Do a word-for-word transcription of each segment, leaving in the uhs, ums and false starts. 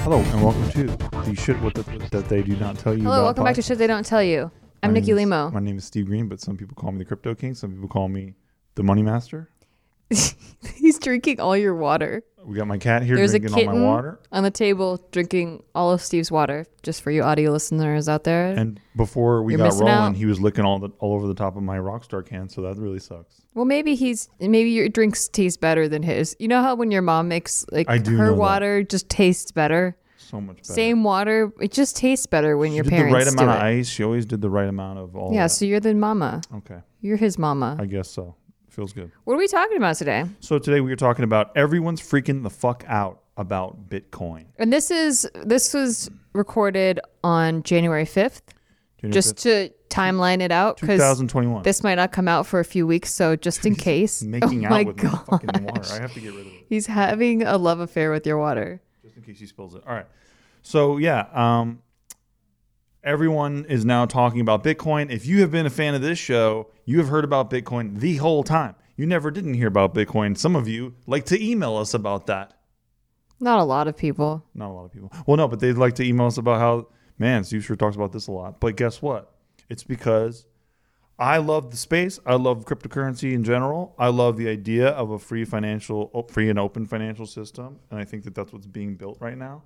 Hello and welcome to the shit with the, that they do not tell you Hello, about. welcome back to Shit They Don't Tell You. I'm My Nikki name is- Limo. My name is Steve Green, but some people call me the Crypto King. Some people call me the Money Master. He's drinking all your water. We got my cat here There's a drinking all kitten my water. on the table drinking all of Steve's water, just for you audio listeners out there. And before we You're got missing rolling, out. he was licking all the all over the top of my Rockstar can, so that really sucks. Well, maybe he's maybe your drinks taste better than his. You know how when your mom makes like I do know her that. water just tastes better. So much better. Same water, it just tastes better when she your did parents the right do amount it. of ice. She always did the right amount of all Yeah, that. so you're the mama. Okay, You're his mama. I guess so. Feels good. What are we talking about today? So today we are talking about everyone's freaking the fuck out about Bitcoin. And this is this was recorded on January fifth. January Just to timeline it out, because twenty twenty-one. this might not come out for a few weeks, so just in case. Making oh out my with my gosh. fucking water. I have to get rid of it. He's having a love affair with your water. Just in case he spills it. All right. So yeah, um, everyone is now talking about Bitcoin. If you have been a fan of this show, you have heard about Bitcoin the whole time. You never didn't hear about Bitcoin. Some of you like to email us about that. Not a lot of people. Not a lot of people. Well, no, but they'd like to email us about how, man, Steve sure talks about this a lot. But guess what? It's because I love the space. I love cryptocurrency in general. I love the idea of a free financial, op- free and open financial system. And I think that that's what's being built right now.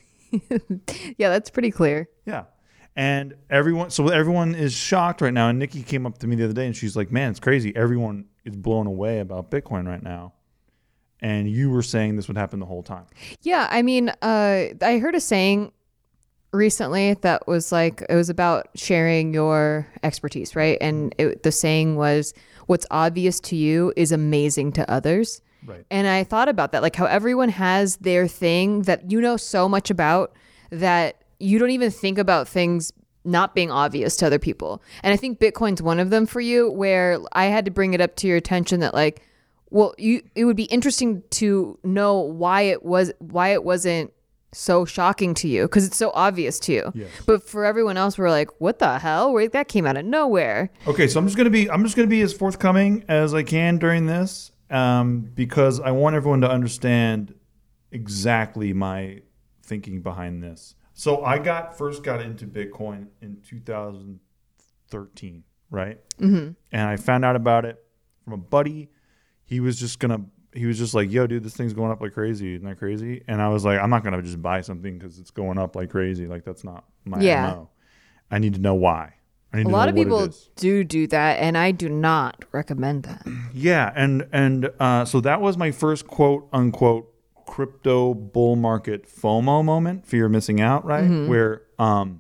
Yeah, that's pretty clear. Yeah. And everyone, so everyone is shocked right now. And Nikki came up to me the other day and she's like, man, it's crazy. Everyone is blown away about Bitcoin right now. And you were saying this would happen the whole time. Yeah, I mean, uh, I heard a saying recently that was like, it was about sharing your expertise, right? And it, the saying was, what's obvious to you is amazing to others. Right. And I thought about that, like how everyone has their thing that you know so much about that you don't even think about things not being obvious to other people. And I think Bitcoin's one of them for you, where I had to bring it up to your attention that like, well, you it would be interesting to know why it was why it wasn't so shocking to you, because it's so obvious to you. Yes. But for everyone else, we're like, what the hell? Where that came out of nowhere. Okay, so I'm just gonna be I'm just gonna be as forthcoming as I can during this, um, because I want everyone to understand exactly my thinking behind this. So I got first got into Bitcoin in two thousand thirteen, right? Mm-hmm. And I found out about it from a buddy. He was just gonna he was just like, yo, dude, this thing's going up like crazy. Isn't that crazy? And I was like, I'm not gonna just buy something because it's going up like crazy. Like that's not my Yeah. M O. I need to know why. I need A to lot know of what it people is. do do that, and I do not recommend that. Yeah, and and uh, so that was my first quote unquote crypto bull market FOMO moment, fear of missing out, right? Mm-hmm. Where um,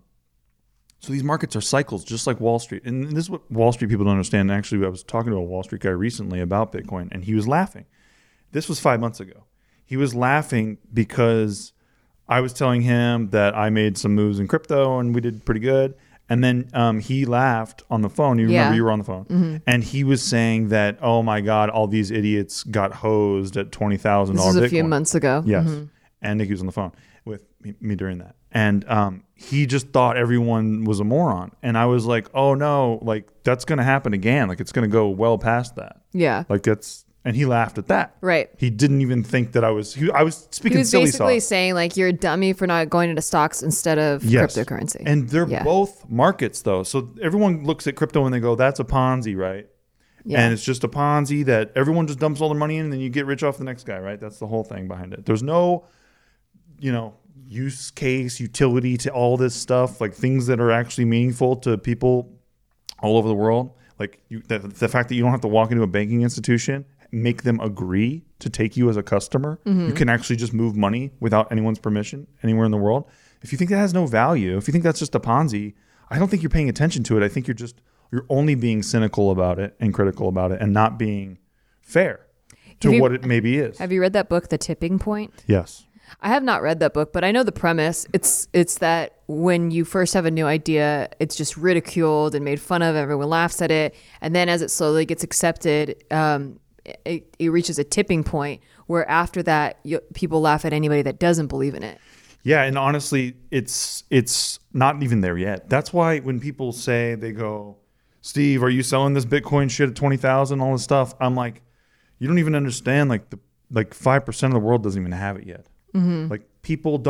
so these markets are cycles, just like Wall Street, and this is what Wall Street people don't understand. Actually, I was talking to a Wall Street guy recently about Bitcoin, and he was laughing. This was five months ago. He was laughing because I was telling him that I made some moves in crypto and we did pretty good. And then um, he laughed on the phone. You remember Yeah. you were on the phone. Mm-hmm. And he was saying that, oh my God, all these idiots got hosed at twenty thousand dollars This Bitcoin. is a few months ago. Yes. Mhm. And Nikki was on the phone with me, me during that. And um, he just thought everyone was a moron. And I was like, oh no, like that's going to happen again. Like it's going to go well past that. Yeah. Like that's, and he laughed at that. Right. He didn't even think that I was, he, I was speaking He was silly basically sauce. saying like you're a dummy for not going into stocks instead of Yes. cryptocurrency. And they're Yeah. both markets though. So everyone looks at crypto and they go, that's a Ponzi, right? Yeah. And it's just a Ponzi that everyone just dumps all their money in and then you get rich off the next guy, right? That's the whole thing behind it. There's no, you know, use case, utility to all this stuff, like things that are actually meaningful to people all over the world. Like you, the, the fact that you don't have to walk into a banking institution, make them agree to take you as a customer. Mm-hmm. You can actually just move money without anyone's permission anywhere in the world. If you think that has no value, if you think that's just a Ponzi, I don't think you're paying attention to it. I think you're just, you're only being cynical about it and critical about it and not being fair to Have you- what it maybe is. Have you read that book, The Tipping Point? Yes. I have not read that book, but I know the premise. It's it's that when you first have a new idea, it's just ridiculed and made fun of. Everyone laughs at it, and then as it slowly gets accepted, um, it, it reaches a tipping point where after that, you, people laugh at anybody that doesn't believe in it. Yeah, and honestly, it's it's not even there yet. That's why when people say, they go, Steve, are you selling this Bitcoin shit at twenty thousand, all this stuff? I'm like, you don't even understand. Like the like five percent of the world doesn't even have it yet. Mm-hmm. Like people don't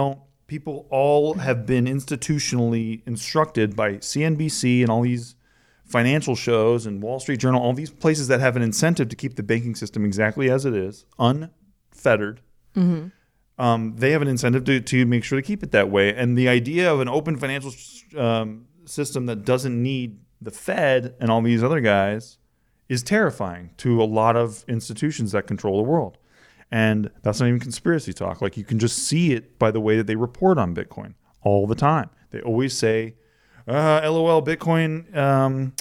people all have been institutionally instructed by C N B C and all these financial shows and Wall Street Journal, all these places that have an incentive to keep the banking system exactly as it is, unfettered. Mm-hmm. Um, they have an incentive to, to make sure to keep it that way. And the idea of an open financial um, system that doesn't need the Fed and all these other guys is terrifying to a lot of institutions that control the world. And that's not even conspiracy talk. Like, you can just see it by the way that they report on Bitcoin all the time. They always say, uh, LOL, Bitcoin, um,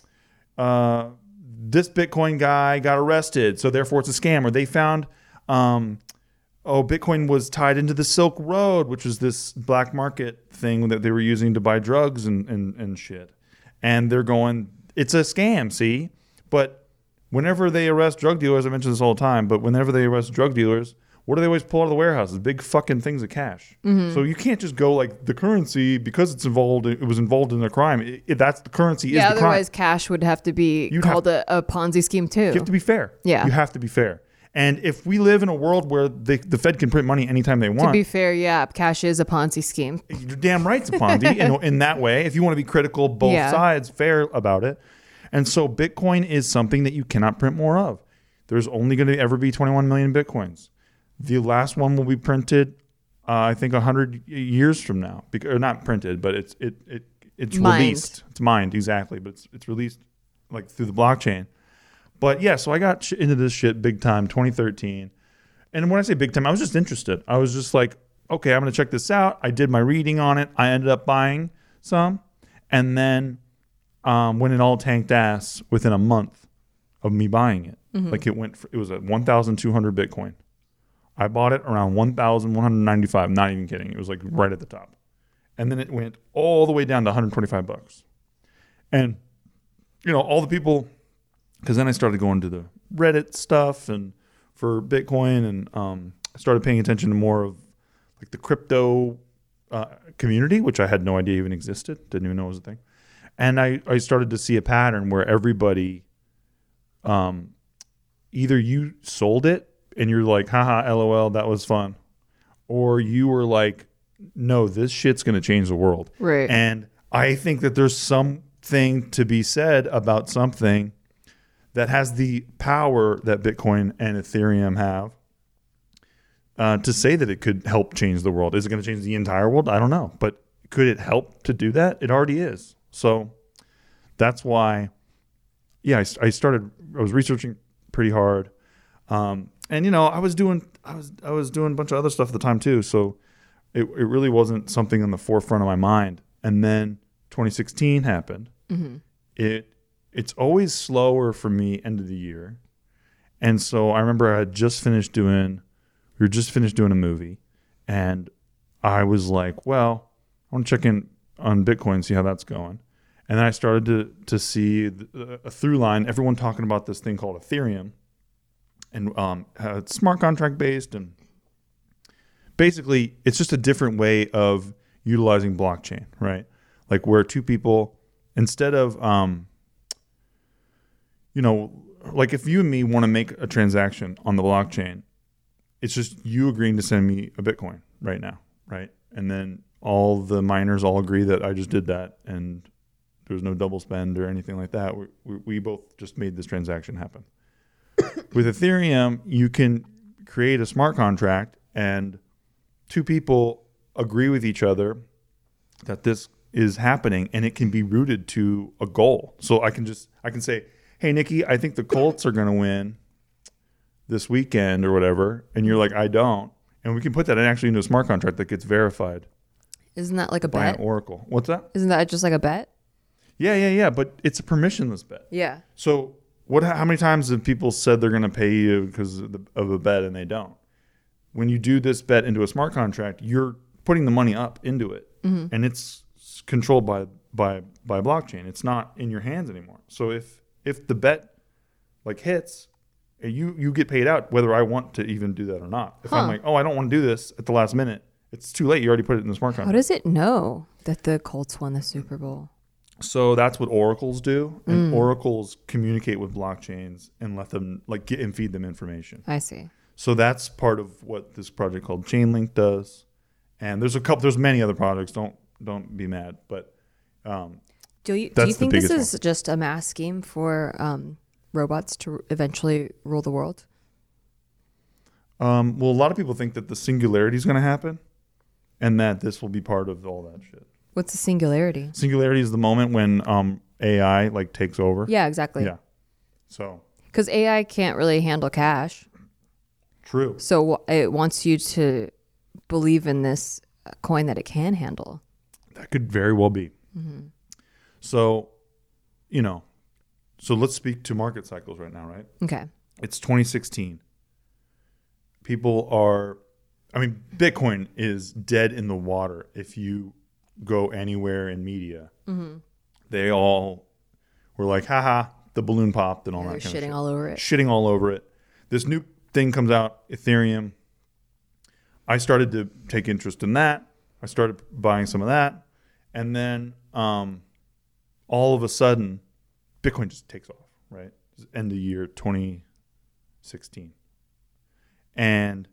uh, this Bitcoin guy got arrested, so therefore it's a scam. Or they found, um, oh, Bitcoin was tied into the Silk Road, which was this black market thing that they were using to buy drugs and, and, and shit. And they're going, it's a scam, see? But whenever they arrest drug dealers, I mention this all the time, but whenever they arrest drug dealers, what do they always pull out of the warehouses? Big fucking things of cash. Mm-hmm. So you can't just go like the currency, because it's involved, it was involved in a crime. It, it, that's the currency yeah, is the crime. Otherwise cash would have to be You'd called have, a, a Ponzi scheme too. You have to be fair. Yeah. You have to be fair. And if we live in a world where they, the Fed can print money anytime they want. To be fair, yeah, cash is a Ponzi scheme. You're damn right it's a Ponzi in, in that way. If you want to be critical, both yeah. sides, fair about it. And so Bitcoin is something that you cannot print more of. There's only going to ever be twenty-one million Bitcoins. The last one will be printed, uh, I think, one hundred years from now. Because, or not printed, but it's it it it's mined. released. It's mined, exactly. But it's it's released like through the blockchain. But yeah, so I got sh- into this shit big time, twenty thirteen. And when I say big time, I was just interested. I was just like, okay, I'm going to check this out. I did my reading on it. I ended up buying some. And then um, when it all tanked ass within a month of me buying it, mm-hmm. like it went, for, it was at one thousand two hundred Bitcoin. I bought it around one thousand one hundred ninety-five. Not even kidding. It was like right at the top. And then it went all the way down to one hundred twenty-five bucks. And, you know, all the people, because then I started going to the Reddit stuff and for Bitcoin, and um, I started paying attention to more of like the crypto uh, community, which I had no idea even existed. Didn't even know it was a thing. And I, I started to see a pattern where everybody, um, either you sold it and you're like, haha, LOL, that was fun. Or you were like, no, this shit's going to change the world. Right. And I think that there's something to be said about something that has the power that Bitcoin and Ethereum have uh, to say that it could help change the world. Is it going to change the entire world? I don't know. But could it help to do that? It already is. So that's why, yeah, I, I started, I was researching pretty hard. Um, and, you know, I was doing, I was, I was doing a bunch of other stuff at the time too. So it, it really wasn't something on the forefront of my mind. And then twenty sixteen happened. Mm-hmm. It, It's always slower for me end of the year. And so I remember I had just finished doing, we were just finished doing a movie. And I was like, well, I want to check in on Bitcoin and see how that's going. And then I started to to see the, a through line, everyone talking about this thing called Ethereum. And um, uh, it's smart contract based. And basically, it's just a different way of utilizing blockchain, right? Like where two people, instead of... Um, you know, like if you and me want to make a transaction on the blockchain, it's just you agreeing to send me a Bitcoin right now, right? And then all the miners all agree that I just did that and there was no double spend or anything like that. We, we, we both just made this transaction happen. With Ethereum, you can create a smart contract and two people agree with each other that this is happening and it can be rooted to a goal. So I can just, I can say, hey, Nikki, I think the Colts are going to win this weekend or whatever. And you're like, I don't. And we can put that actually into a smart contract that gets verified. Isn't that like a by bet? An Oracle. What's that? Isn't that just like a bet? Yeah, yeah, yeah. But it's a permissionless bet. Yeah. So what? How many times have people said they're going to pay you because of, the, of a bet and they don't? When you do this bet into a smart contract, you're putting the money up into it. Mm-hmm. And it's controlled by, by, by blockchain. It's not in your hands anymore. So if... If the bet like hits, you you get paid out whether I want to even do that or not. If huh. I'm like, oh, I don't want to do this at the last minute, it's too late. You already put it in the smart contract. How does it know that the Colts won the Super Bowl? So that's what oracles do. And mm. oracles communicate with blockchains and let them like get and feed them information. I see. So that's part of what this project called Chainlink does. And there's a couple. There's many other projects. Don't don't be mad. But um, do you do that's you the think this biggest is just a mass scheme for um, robots to eventually rule the world? um, well, a lot of people think that the singularity is going to happen, and that this will be part of all that shit. What's the singularity? Singularity is the moment when um, A I like takes over. Yeah, exactly. Yeah. So Because A I can't really handle cash. true. So it wants you to believe in this coin that it can handle. That could very well be. Mm-hmm. So, you know, so let's speak to market cycles right now, right? Okay. It's twenty sixteen. People are, I mean, Bitcoin is dead in the water. If you go anywhere in media, Mm-hmm. they all were like, haha, the balloon popped and all Yeah, that they're kind of shitting shit. all over it. Shitting all over it. This new thing comes out, Ethereum. I started to take interest in that. I started buying some of that. And then um, all of a sudden, Bitcoin just takes off, right? End of year twenty sixteen. And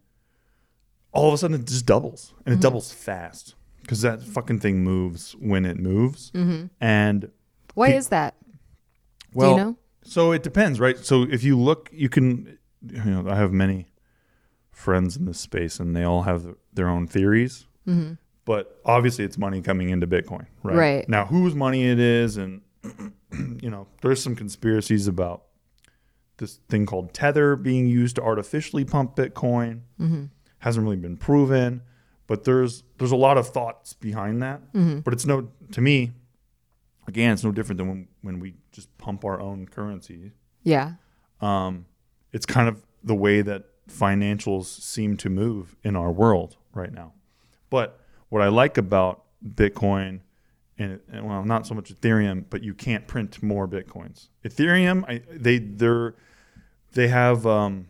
all of a sudden, it just doubles. And it Mm-hmm. doubles fast because that fucking thing moves when it moves. Mm-hmm. And Why Pe- is that? well, Do you know? so it depends, right? So if you look, you can, you know, I have many friends in this space and they all have their own theories, Mm-hmm. but obviously it's money coming into Bitcoin, right? Right. Now, whose money it is, and, you know, there's some conspiracies about this thing called Tether being used to artificially pump Bitcoin. Mm-hmm. Hasn't really been proven, but there's there's a lot of thoughts behind that. Mm-hmm. But it's no, to me, again, it's no different than when, when we just pump our own currency. Yeah. Um, it's kind of the way that financials seem to move in our world right now. But what I like about Bitcoin, and, and well, not so much Ethereum, but you can't print more Bitcoins. Ethereum, I, they they're they have um,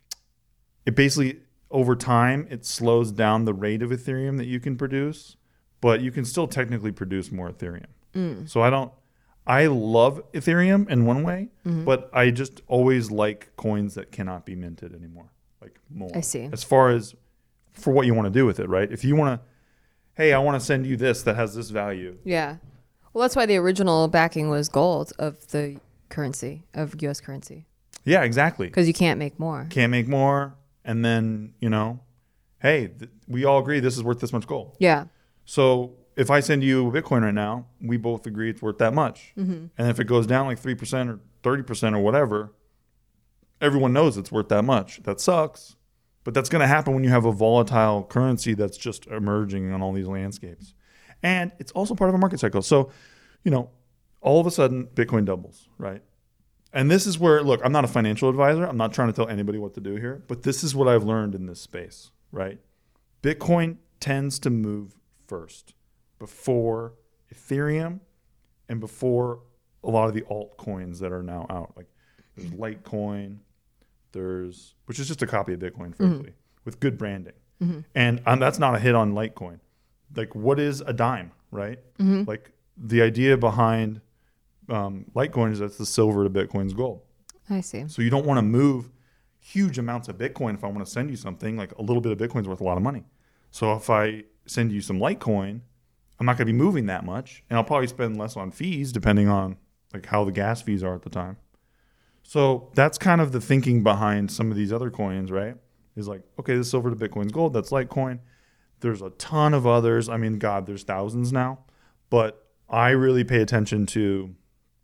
it basically over time it slows down the rate of Ethereum that you can produce, but you can still technically produce more Ethereum. Mm. So I don't. I love Ethereum in one way, Mm-hmm. but I just always like coins that cannot be minted anymore. Like more. I see. As far as for what you want to do with it, right? If you want to, hey, I want to send you this that has this value. Yeah. Well, that's why the original backing was gold of the currency, of U S currency. Yeah, exactly. Because you can't make more. Can't make more. And then, you know, hey, th- we all agree this is worth this much gold. Yeah. So if I send you Bitcoin right now, we both agree it's worth that much. Mm-hmm. And if it goes down like three percent or thirty percent or whatever, everyone knows it's worth that much. That sucks. But that's going to happen when you have a volatile currency that's just emerging on all these landscapes. And it's also part of a market cycle. So, you know, all of a sudden, Bitcoin doubles, right? And this is where, look, I'm not a financial advisor. I'm not trying to tell anybody what to do here. But this is what I've learned in this space, right? Bitcoin tends to move first before Ethereum and before a lot of the altcoins that are now out. Like there's Litecoin, there's, which is just a copy of Bitcoin, frankly, mm-hmm. with good branding. Mm-hmm. And um, that's not a hit on Litecoin. Like, what is a dime, right? Mm-hmm. Like, the idea behind um, Litecoin is that's the silver to Bitcoin's gold. I see. So you don't want to move huge amounts of Bitcoin. If I want to send you something, like a little bit of Bitcoin's worth a lot of money. So if I send you some Litecoin, I'm not going to be moving that much, and I'll probably spend less on fees depending on like how the gas fees are at the time. So that's kind of the thinking behind some of these other coins, right? Is like, okay, this silver to Bitcoin's gold, that's Litecoin. There's a ton of others. I mean, God, there's thousands now. But I really pay attention to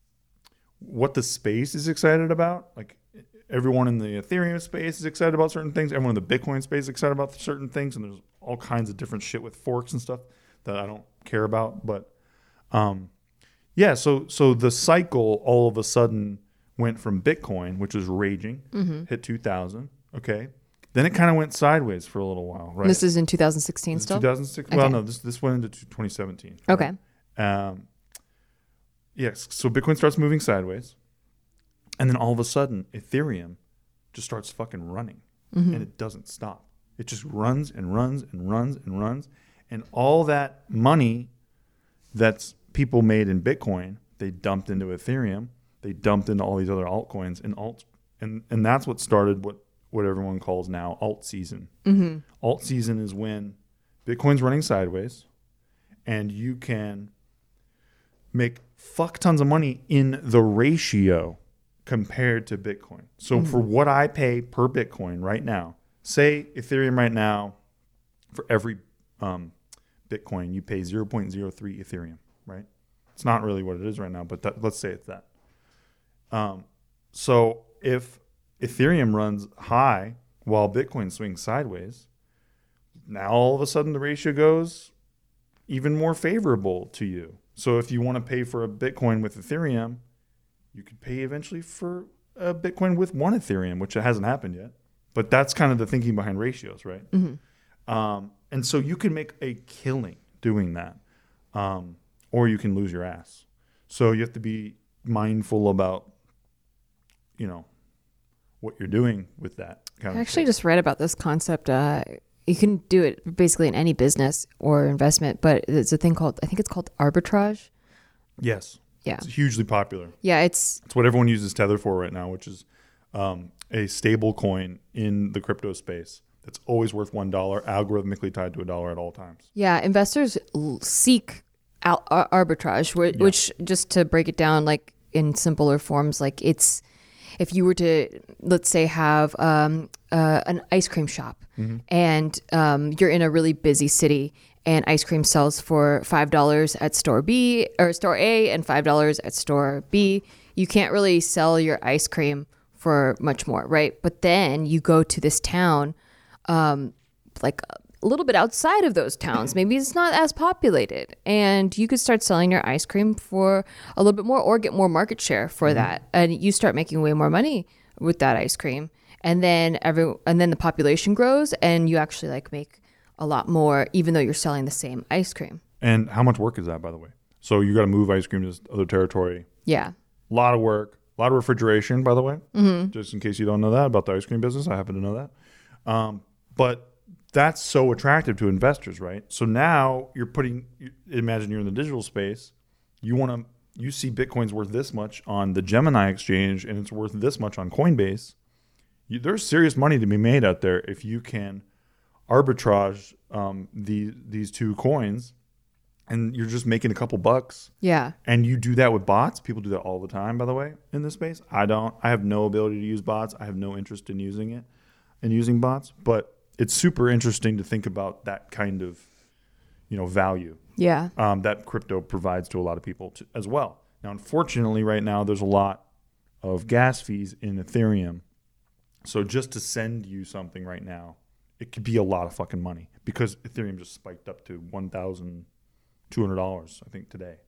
what the space is excited about. Like everyone in the Ethereum space is excited about certain things. Everyone in the Bitcoin space is excited about certain things. And there's all kinds of different shit with forks and stuff that I don't care about. But um, yeah, so so the cycle all of a sudden went from Bitcoin, which was raging, mm-hmm. hit two thousand. Okay. Then it kind of went sideways for a little while, right? This is in two thousand sixteen This is still? two thousand six. Okay. Well, no, this this went into twenty seventeen. Okay. Right? Um, yes. So Bitcoin starts moving sideways, and then all of a sudden, Ethereum just starts fucking running, mm-hmm. and it doesn't stop. It just runs and runs and runs and runs, and all that money that's people made in Bitcoin, they dumped into Ethereum. They dumped into all these other altcoins and alt, and and that's what started what what everyone calls now alt season. Mm-hmm. Alt season is when Bitcoin's running sideways, and you can make fuck tons of money in the ratio compared to Bitcoin. So mm-hmm. for what I pay per Bitcoin right now, say Ethereum right now, for every um, Bitcoin, you pay zero point zero three Ethereum, right? It's not really what it is right now, but that, let's say it's that. Um, so if Ethereum runs high while Bitcoin swings sideways, now all of a sudden the ratio goes even more favorable to you. So if you want to pay for a Bitcoin with Ethereum, you could pay eventually for a Bitcoin with one Ethereum, which hasn't happened yet. But that's kind of the thinking behind ratios, right? Mm-hmm. Um, and so you can make a killing doing that, um, or you can lose your ass. So you have to be mindful about, you know, what you're doing with that kind I of actually shit. just read about this concept. Uh, you can do it basically in any business or investment, but it's a thing called, I think it's called arbitrage. Yes. Yeah. It's hugely popular. Yeah, it's... It's what everyone uses Tether for right now, which is um, a stable coin in the crypto space that's always worth one dollar, algorithmically tied to a dollar at all times. Yeah, investors l- seek al- ar- arbitrage, wh- Yeah. which, just to break it down, like in simpler forms, like it's... If you were to, let's say, have um, uh, an ice cream shop mm-hmm. and um, you're in a really busy city and ice cream sells for five dollars at store B or store A and five dollars at store B, you can't really sell your ice cream for much more, right? But then you go to this town, um, like a little bit outside of those towns, maybe it's not as populated, and you could start selling your ice cream for a little bit more or get more market share for mm-hmm. that, and you start making way more money with that ice cream, and then every and then the population grows and you actually like make a lot more even though you're selling the same ice cream. And how much work is that, by the way? So you got to move ice cream to this other territory. Yeah. A lot of work, a lot of refrigeration, by the way, mm-hmm. just in case you don't know that about the ice cream business. I happen to know that. Um, but that's so attractive to investors, right? So now you're putting, imagine you're in the digital space. You want to, you see Bitcoin's worth this much on the Gemini exchange and it's worth this much on Coinbase. You, there's serious money to be made out there if you can arbitrage um, the, these two coins and you're just making a couple bucks. Yeah. And you do that with bots. People do that all the time, by the way, in this space. I don't. I have no ability to use bots. I have no interest in using it and using bots. But it's super interesting to think about that kind of, you know, value. Yeah. Um, that crypto provides to a lot of people to, as well. Now, unfortunately, right now, there's a lot of gas fees in Ethereum. So just to send you something right now, it could be a lot of fucking money because Ethereum just spiked up to one thousand two hundred dollars, I think, today.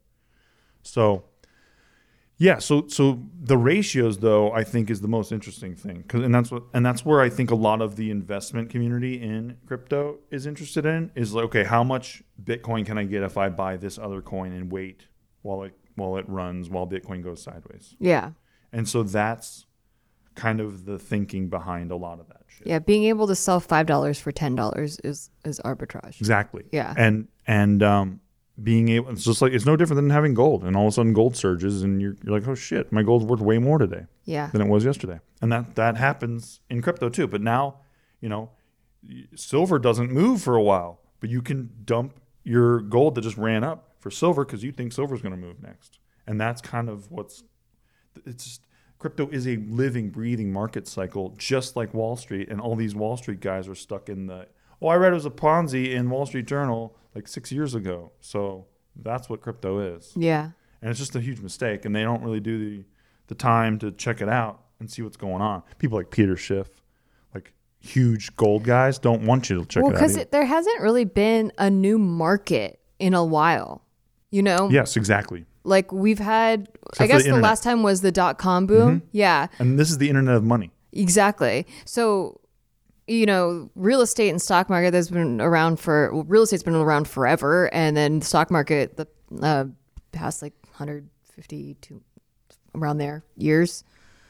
So, yeah, so so the ratios, though, I think is the most interesting thing, cause, and that's what and that's where I think a lot of the investment community in crypto is interested in. Is like, okay, how much Bitcoin can I get if I buy this other coin and wait while it while it runs while Bitcoin goes sideways? Yeah, and so that's kind of the thinking behind a lot of that shit. Yeah, being able to sell five dollars for ten dollars is is arbitrage. Exactly. Yeah, and and um. being able, it's just like, it's no different than having gold, and all of a sudden gold surges and you're, you're like, oh shit, my gold's worth way more today yeah. than it was yesterday. And that, that happens in crypto too. But now, you know, silver doesn't move for a while, but you can dump your gold that just ran up for silver because you think silver's going to move next. And that's kind of what's, it's just, crypto is a living, breathing market cycle, just like Wall Street. And all these Wall Street guys are stuck in the, oh, I read it was a Ponzi in Wall Street Journal like six years ago. So that's what crypto is. Yeah. And it's just a huge mistake. And they don't really do the, the time to check it out and see what's going on. People like Peter Schiff, like huge gold guys, don't want you to check well, it out. Well, because there hasn't really been a new market in a while, you know? Yes, exactly. Like we've had, Except I guess the, the last time was the dot-com boom. Mm-hmm. Yeah. And this is the internet of money. Exactly. So, you know, real estate and stock market that's been around for, well, real estate's been around forever. And then the stock market, the uh, past like one hundred fifty to around there years.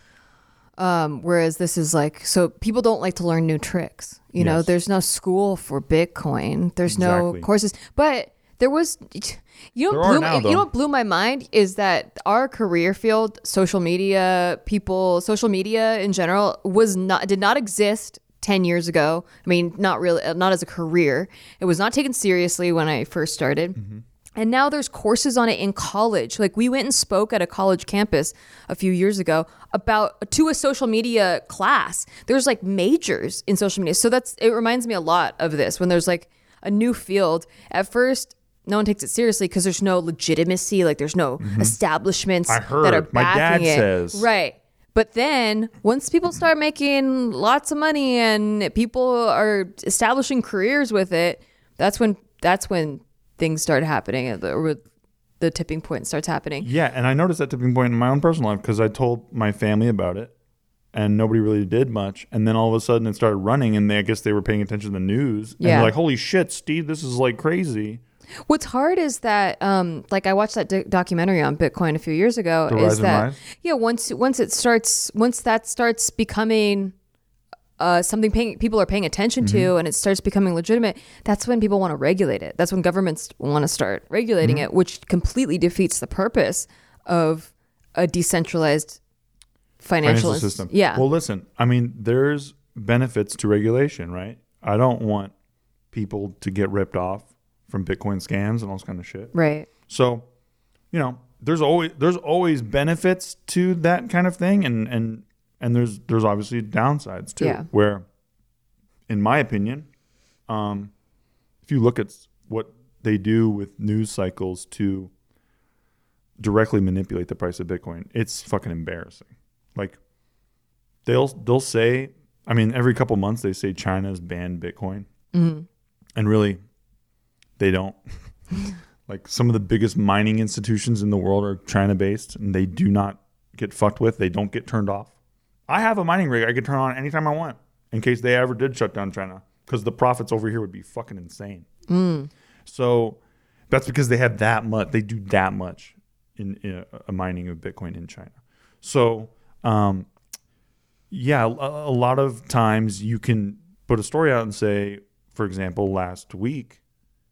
Um, whereas this is like, so people don't like to learn new tricks. You yes. know, there's no school for Bitcoin. There's exactly. no courses, but there was, you know, blew, now, you know what blew my mind is that our career field, social media people, social media in general was not, did not exist ten years ago. I mean, not really, not as a career. It was not taken seriously when I first started. Mm-hmm. And now there's courses on it in college. Like we went and spoke at a college campus a few years ago about to a social media class. There's like majors in social media. So that's, it reminds me a lot of this when there's like a new field. At first, no one takes it seriously because there's no legitimacy. Like there's no mm-hmm. establishments I heard. that are My backing dad it. says. Right. But then once people start making lots of money and people are establishing careers with it, that's when, that's when things start happening, or the tipping point starts happening. Yeah, and I noticed that tipping point in my own personal life because I told my family about it, and nobody really did much. And then all of a sudden, it started running, and they, I guess they were paying attention to the news. And yeah. they're like, "Holy shit, Steve, this is like crazy." What's hard is that, um, like, I watched that do- documentary on Bitcoin a few years ago. The is Rise and that Rise? yeah, once once it starts, once that starts becoming Uh, something paying, people are paying attention to, Mm-hmm. and it starts becoming legitimate, that's when people want to regulate it. That's when governments want to start regulating Mm-hmm. it, which completely defeats the purpose of a decentralized financial, Financial ins- system. Yeah. Well, listen, I mean, there's benefits to regulation, right? I don't want people to get ripped off from Bitcoin scams and all this kind of shit. Right. So, you know, there's always there's always benefits to that kind of thing, and and and there's there's obviously downsides too. Yeah. Where, in my opinion, um, if you look at what they do with news cycles to directly manipulate the price of Bitcoin, it's fucking embarrassing. Like they'll they'll say, I mean, every couple months they say China's banned Bitcoin, Mm-hmm. and really, they don't. Like some of the biggest mining institutions in the world are China based, and they do not get fucked with. They don't get turned off. I have a mining rig I could turn on anytime I want in case they ever did shut down China, because the profits over here would be fucking insane. Mm. So that's because they have that much. They do that much in, in a, a mining of Bitcoin in China. So um, yeah, a, a lot of times you can put a story out and say, for example, last week,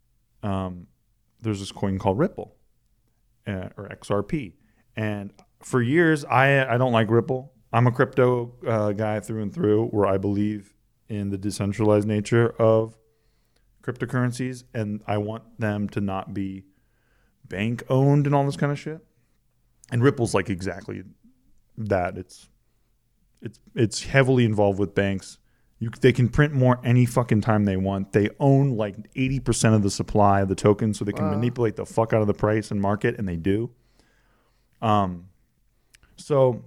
um, there's this coin called Ripple uh, or X R P. And for years, I I don't like Ripple. I'm a crypto uh, guy through and through, where I believe in the decentralized nature of cryptocurrencies, and I want them to not be bank owned and all this kind of shit. And Ripple's like exactly that. It's it's it's heavily involved with banks. You, they can print more any fucking time they want. They own like eighty percent of the supply of the token, so they can Wow. manipulate the fuck out of the price and market, and they do. Um, so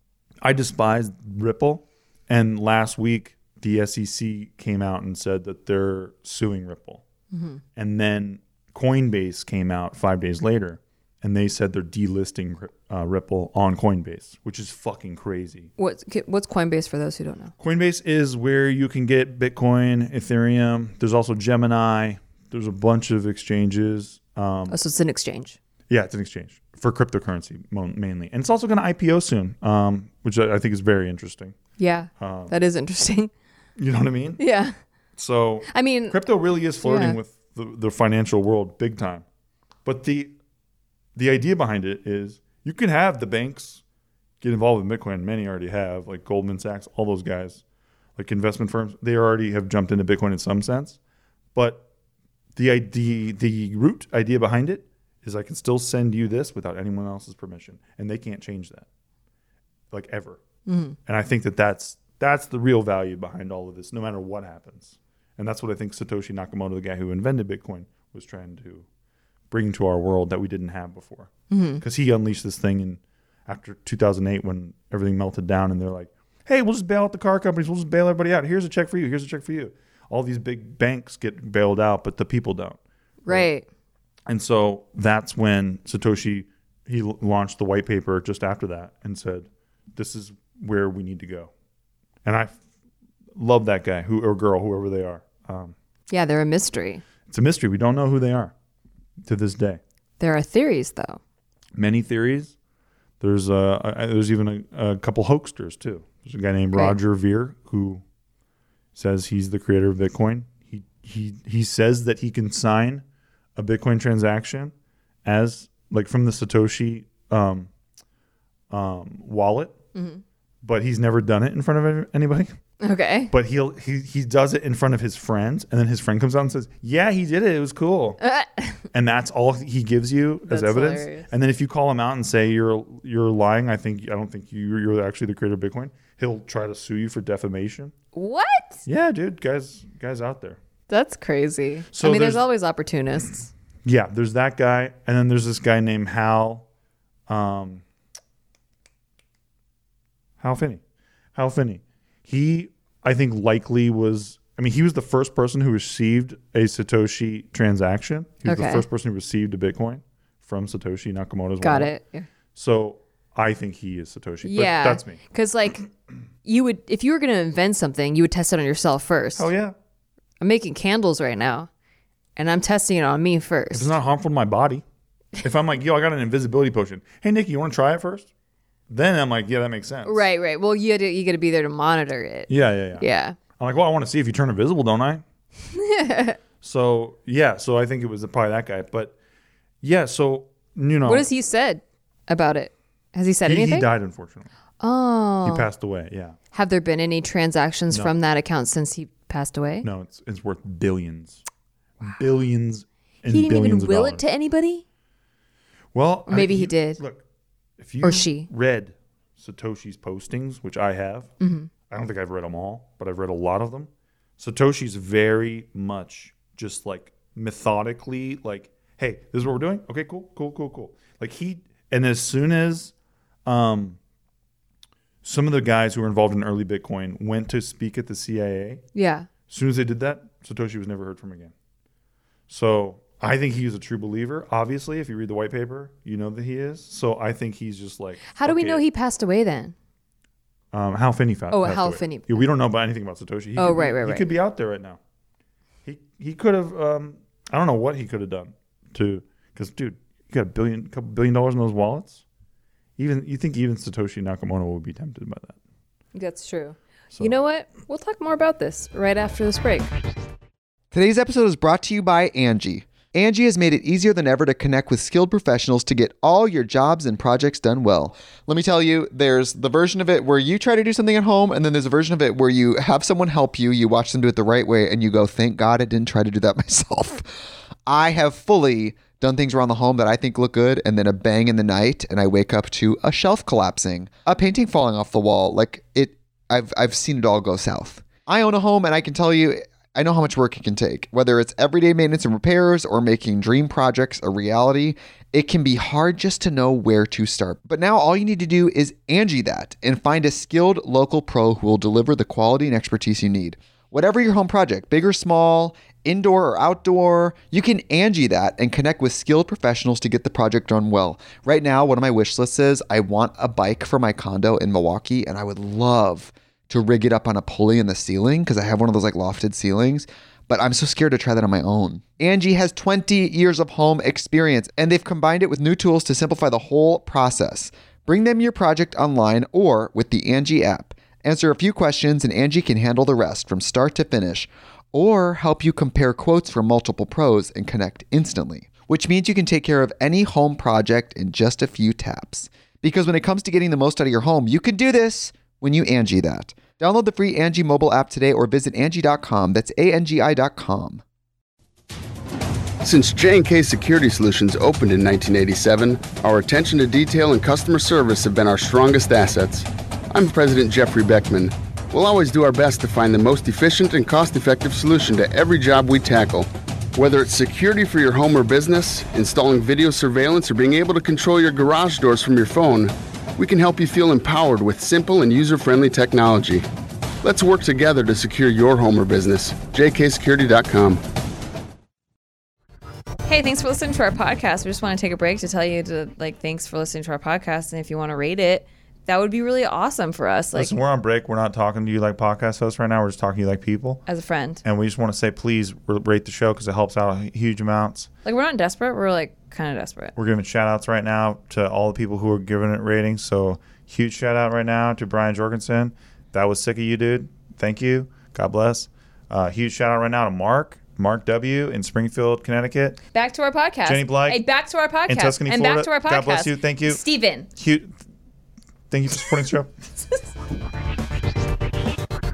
I despise Ripple, and last week the S E C came out and said that they're suing Ripple. Mm-hmm. And then Coinbase came out five days later, and they said they're delisting uh, Ripple on Coinbase, which is fucking crazy. What's what's Coinbase for those who don't know? Coinbase is where you can get Bitcoin, Ethereum. There's also Gemini. There's a bunch of exchanges. Um, Oh, so it's an exchange. yeah, it's an exchange for cryptocurrency mo- mainly. And it's also going to I P O soon, um, which I I think is very interesting. Yeah, Um, that is interesting. You know what I mean? Yeah, So I mean, crypto really is flirting Yeah. with the, the financial world big time. But the the idea behind it is you can have the banks get involved with Bitcoin. Many already have, like Goldman Sachs, all those guys, like investment firms. They already have jumped into Bitcoin in some sense. But the idea, the root idea behind it is I can still send you this without anyone else's permission, and they can't change that, like ever. mm-hmm. And I think that that's that's the real value behind all of this, no matter what happens. And that's what I think Satoshi Nakamoto, the guy who invented Bitcoin, was trying to bring to our world that we didn't have before. Because Mm-hmm. he unleashed this thing in after two thousand eight when everything melted down, and they're like, hey, we'll just bail out the car companies. We'll just bail everybody out. Here's a check for you. Here's a check for you. All these big banks get bailed out, but the people don't. right. And so that's when Satoshi, he l- launched the white paper just after that and said, this is where we need to go. And I f- love that guy who or girl, whoever they are. Um, Yeah, they're a mystery. it's a mystery. We don't know who they are to this day. There are theories, though. Many theories. There's uh, a, there's even a, a couple hoaxsters too. There's a guy named Right. Roger Ver who says he's the creator of Bitcoin. He he he says that he can sign a Bitcoin transaction as like from the Satoshi um, um, wallet, Mm-hmm. but he's never done it in front of anybody. Okay. But he'll he he does it in front of his friends, and then his friend comes out and says, "Yeah, he did it. It was cool." And that's all he gives you as That's evidence. hilarious. And then if you call him out and say you're you're lying, I think I don't think you you're actually the creator of Bitcoin. He'll try to sue you for defamation. What? Yeah, dude, guys guys out there. That's crazy. So I mean, there's, there's- always opportunists. Yeah, there's that guy, and then there's this guy named Hal, um, Hal Finney. Hal Finney. He, I think, likely was. I mean, he was the first person who received a Satoshi transaction. He was Okay. the first person who received a Bitcoin from Satoshi Nakamoto's Got wallet. it. Yeah. So I think he is Satoshi. Yeah. But that's me. Because, like, you would, if you were going to invent something, you would test it on yourself first. Oh yeah. I'm making candles right now, and I'm testing it on me If it's first. not harmful to my body. If I'm like, yo, I got an invisibility potion. Hey, Nikki, you want to try it first? Then I'm like, yeah, that makes sense. Right, right. Well, you got to you got to be there to monitor it. Yeah, yeah, yeah. Yeah. I'm like, well, I want to see if you turn invisible, don't I? So, yeah. So I think it was probably that guy. But, yeah, so, you know. What has he said about it? Has he said he, anything? he died, unfortunately. Oh. He passed away, yeah. Have there been any transactions No. from that account since he passed away? No, it's it's worth billions. Billions and He didn't billions even will of it dollars. to anybody? Well, Or maybe I- he did. Look, if you Or she. read Satoshi's postings, which I have, Mm-hmm. I don't think I've read them all, but I've read a lot of them. Satoshi's very much just like methodically like, hey, this is what we're doing. Okay, cool, cool, cool, cool. Like he, and as soon as um, some of the guys who were involved in early Bitcoin went to speak at the C I A, Yeah. as soon as they did that, Satoshi was never heard from again. So I think he is a true believer. Obviously, if you read the white paper, you know that he is. So I think he's just like. How do we okay, know he passed away then? Um, Hal Finney found. Oh, passed Hal away. Finney. Yeah, we don't know about anything about Satoshi. He Oh, could be- right, right, He right. could be out there right now. He he could have. Um, I don't know what he could have done to. Because dude, you got a billion, couple billion dollars in those wallets. Even you think even Satoshi Nakamoto would be tempted by that. That's true. So. You know what? We'll talk more about this right after this break. Today's episode is brought to you by Angie. Angie has made it easier than ever to connect with skilled professionals to get all your jobs and projects done well. Let me tell you, there's the version of it where you try to do something at home, and then there's a version of it where you have someone help you, you watch them do it the right way, and you go, thank God I didn't try to do that myself. I have fully done things around the home that I think look good, and then a bang in the night, and I wake up to a shelf collapsing, a painting falling off the wall. Like it, I've I've seen it all go south. I own a home, and I can tell you, I know how much work it can take. Whether it's everyday maintenance and repairs or making dream projects a reality, it can be hard just to know where to start. But now all you need to do is Angie that and find a skilled local pro who will deliver the quality and expertise you need. Whatever your home project, big or small, indoor or outdoor, you can Angie that and connect with skilled professionals to get the project done well. Right now, one of my wish lists is I want a bike for my condo in Milwaukee, and I would love to rig it up on a pulley in the ceiling because I have one of those like lofted ceilings, but I'm so scared to try that on my own. Angie has twenty years of home experience, and they've combined it with new tools to simplify the whole process. Bring them your project online or with the Angie app. Answer a few questions and Angie can handle the rest from start to finish, or help you compare quotes from multiple pros and connect instantly, which means you can take care of any home project in just a few taps. Because when it comes to getting the most out of your home, you can do this when you Angie that. Download the free Angie mobile app today or visit Angie dot com. That's A N G I dot com. Since J and K Security Solutions opened in nineteen eighty-seven, our attention to detail and customer service have been our strongest assets. I'm President Jeffrey Beckman. We'll always do our best to find the most efficient and cost-effective solution to every job we tackle. Whether it's security for your home or business, installing video surveillance, or being able to control your garage doors from your phone, we can help you feel empowered with simple and user-friendly technology. Let's work together to secure your home or business. J K security dot com. Hey, thanks for listening to our podcast. We just want to take a break to tell you to like thanks for listening to our podcast, and if you want to rate it, that would be really awesome for us. Like Listen, we're on break. We're not talking to you like podcast hosts right now. We're just talking to you like people. as a friend. And we just want to say, please rate the show because it helps out huge amounts. Like we're not desperate. We're like kind of desperate. We're giving shout outs right now to all the people who are giving it ratings. So huge shout out right now to Brian Jorgensen. That was sick of you, dude. Thank you. God bless. Uh, huge shout out right now to Mark, Mark W. in Springfield, Connecticut. Back to our podcast. Jenny Blyke Hey, back to our podcast. in Tuscany, and Florida. back to our podcast. God bless you. Thank you. Steven. Huge. Thank you for supporting the show.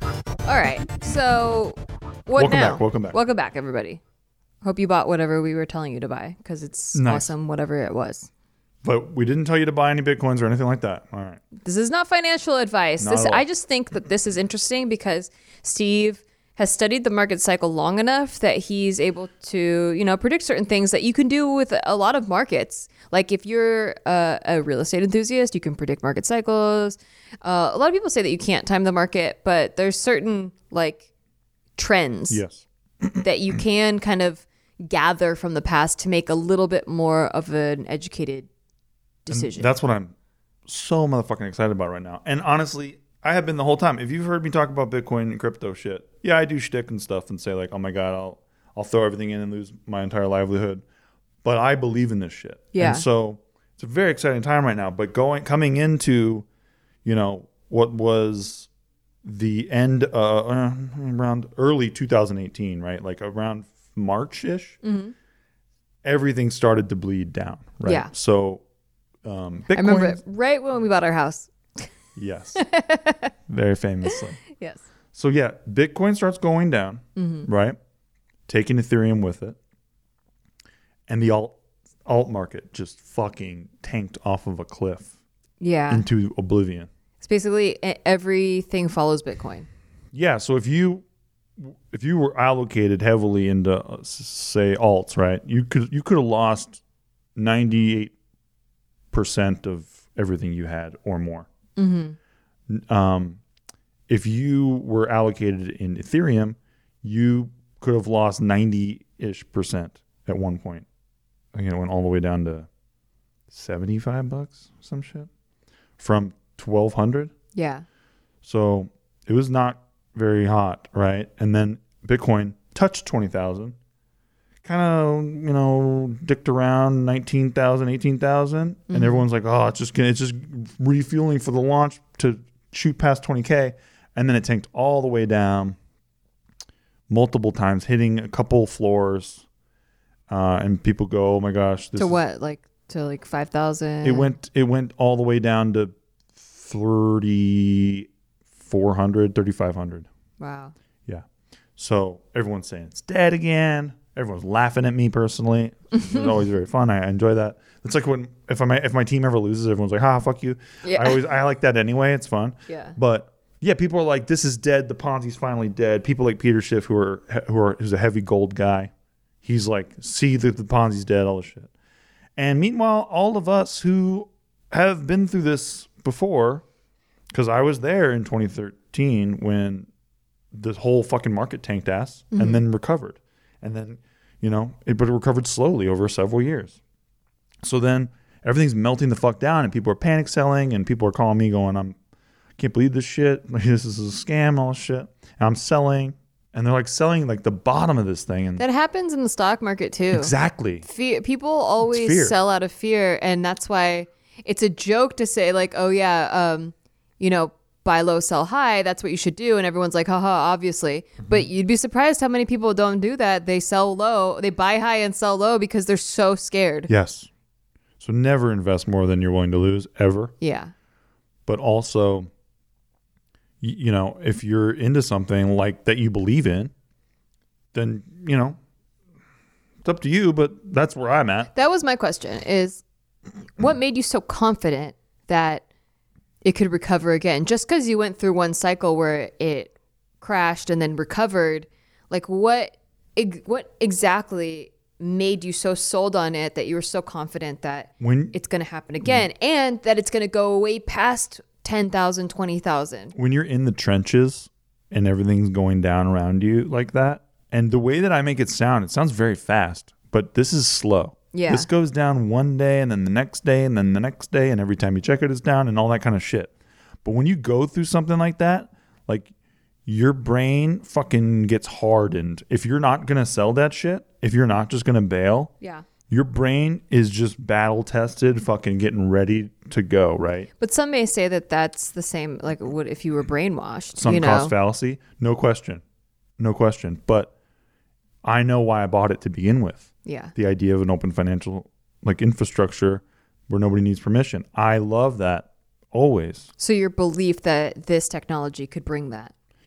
All right. So what Welcome now? back, welcome back. Welcome back, everybody. Hope you bought whatever we were telling you to buy because it's Nice. awesome, whatever it was. But we didn't tell you to buy any Bitcoins or anything like that. All right. This is not financial advice. Not This, at all. I just think that this is interesting because Steve has studied the market cycle long enough that he's able to, you know, predict certain things that you can do with a lot of markets. Like if you're a, a real estate enthusiast, you can predict market cycles. Uh, a lot of people say that you can't time the market, but there's certain like trends Yes. that you can kind of gather from the past to make a little bit more of an educated decision. And that's what I'm so motherfucking excited about right now. And honestly, I have been the whole time. If you've heard me talk about Bitcoin and crypto shit, yeah, I do shtick and stuff and say like, oh my God, I'll I'll throw everything in and lose my entire livelihood. But I believe in this shit. Yeah. And so it's a very exciting time right now. But going coming into, you know, what was the end uh, uh around early two thousand eighteen, right? Like around March-ish, Mm-hmm. everything started to bleed down, right? Yeah. So um, Bitcoin. I remember it right when we bought our house. Yes. Very famously. Yes. So yeah, Bitcoin starts going down, Mm-hmm. right? Taking Ethereum with it. And the alt alt market just fucking tanked off of a cliff Yeah. into oblivion. It's basically e- everything follows Bitcoin. Yeah, so if you if you were allocated heavily into uh, s- say alts, right? You could you could have lost ninety-eight percent of everything you had or more. Mm-hmm. Um, if you were allocated in Ethereum, you could have lost ninety-ish percent at one point. I think it went all the way down to seventy-five bucks, some shit, from twelve hundred. Yeah. So it was not very hot, right? And then Bitcoin touched twenty thousand, kind of, you know, dicked around nineteen thousand, eighteen thousand. Mm-hmm. And everyone's like, oh, it's just gonna, it's just refueling for the launch to shoot past twenty K. And then it tanked all the way down multiple times, hitting a couple floors. Uh, and people go, oh my gosh. This To is- what? Like to like five thousand? It went, it went all the way down to thirty-four hundred, thirty-five hundred. Wow. Yeah. So everyone's saying it's dead again. Everyone's laughing at me personally. It's always very fun. I enjoy that. It's like when if my if my team ever loses, everyone's like, "Ha, fuck you." Yeah. I always I like that anyway. It's fun. Yeah. But yeah, people are like, "This is dead. The Ponzi's finally dead." People like Peter Schiff, who are who are who's a heavy gold guy, he's like, "See that the Ponzi's dead." All this shit. And meanwhile, all of us who have been through this before, because I was there in twenty thirteen when the whole fucking market tanked ass Mm-hmm. and then recovered. And then, you know, it, but it recovered slowly over several years. So then everything's melting the fuck down and people are panic selling and people are calling me going, I'm, I can't believe this shit. Like, this is a scam and all this shit. And I'm selling and they're like selling like the bottom of this thing. And That happens in the stock market too. exactly. Fear, people always fear. sell out of fear, and that's why it's a joke to say like, "Oh yeah, um, you know, buy low, sell high. That's what you should do." And everyone's like, "Haha, obviously." Mm-hmm. But you'd be surprised how many people don't do that. They sell low, they buy high and sell low because they're so scared. Yes. So never invest more than you're willing to lose ever. Yeah. But also, y- you know, if you're into something like that you believe in, then, you know, it's up to you, but that's where I'm at. That was my question: is what made you so confident that it could recover again? Just because you went through one cycle where it crashed and then recovered, like what ex- what exactly made you so sold on it that you were so confident that When it's going to happen again and that it's going to go way past ten thousand, twenty thousand? when you're in the trenches and everything's going down around you like that, and the way that I make it sound, it sounds very fast, but this is slow. Yeah. This goes down one day and then the next day and then the next day, and every time you check it, it's down and all that kind of shit. But when you go through something like that, like your brain fucking gets hardened. If you're not going to sell that shit, if you're not just going to bail, Yeah. your brain is just battle tested, fucking getting ready to go, right? But some may say that that's the same, like what if you were brainwashed, Some you know? cost fallacy, no question. No question. But I know why I bought it to begin with. Yeah. The idea of an open financial like infrastructure where nobody needs permission. I love that always. So your belief that this technology could bring that.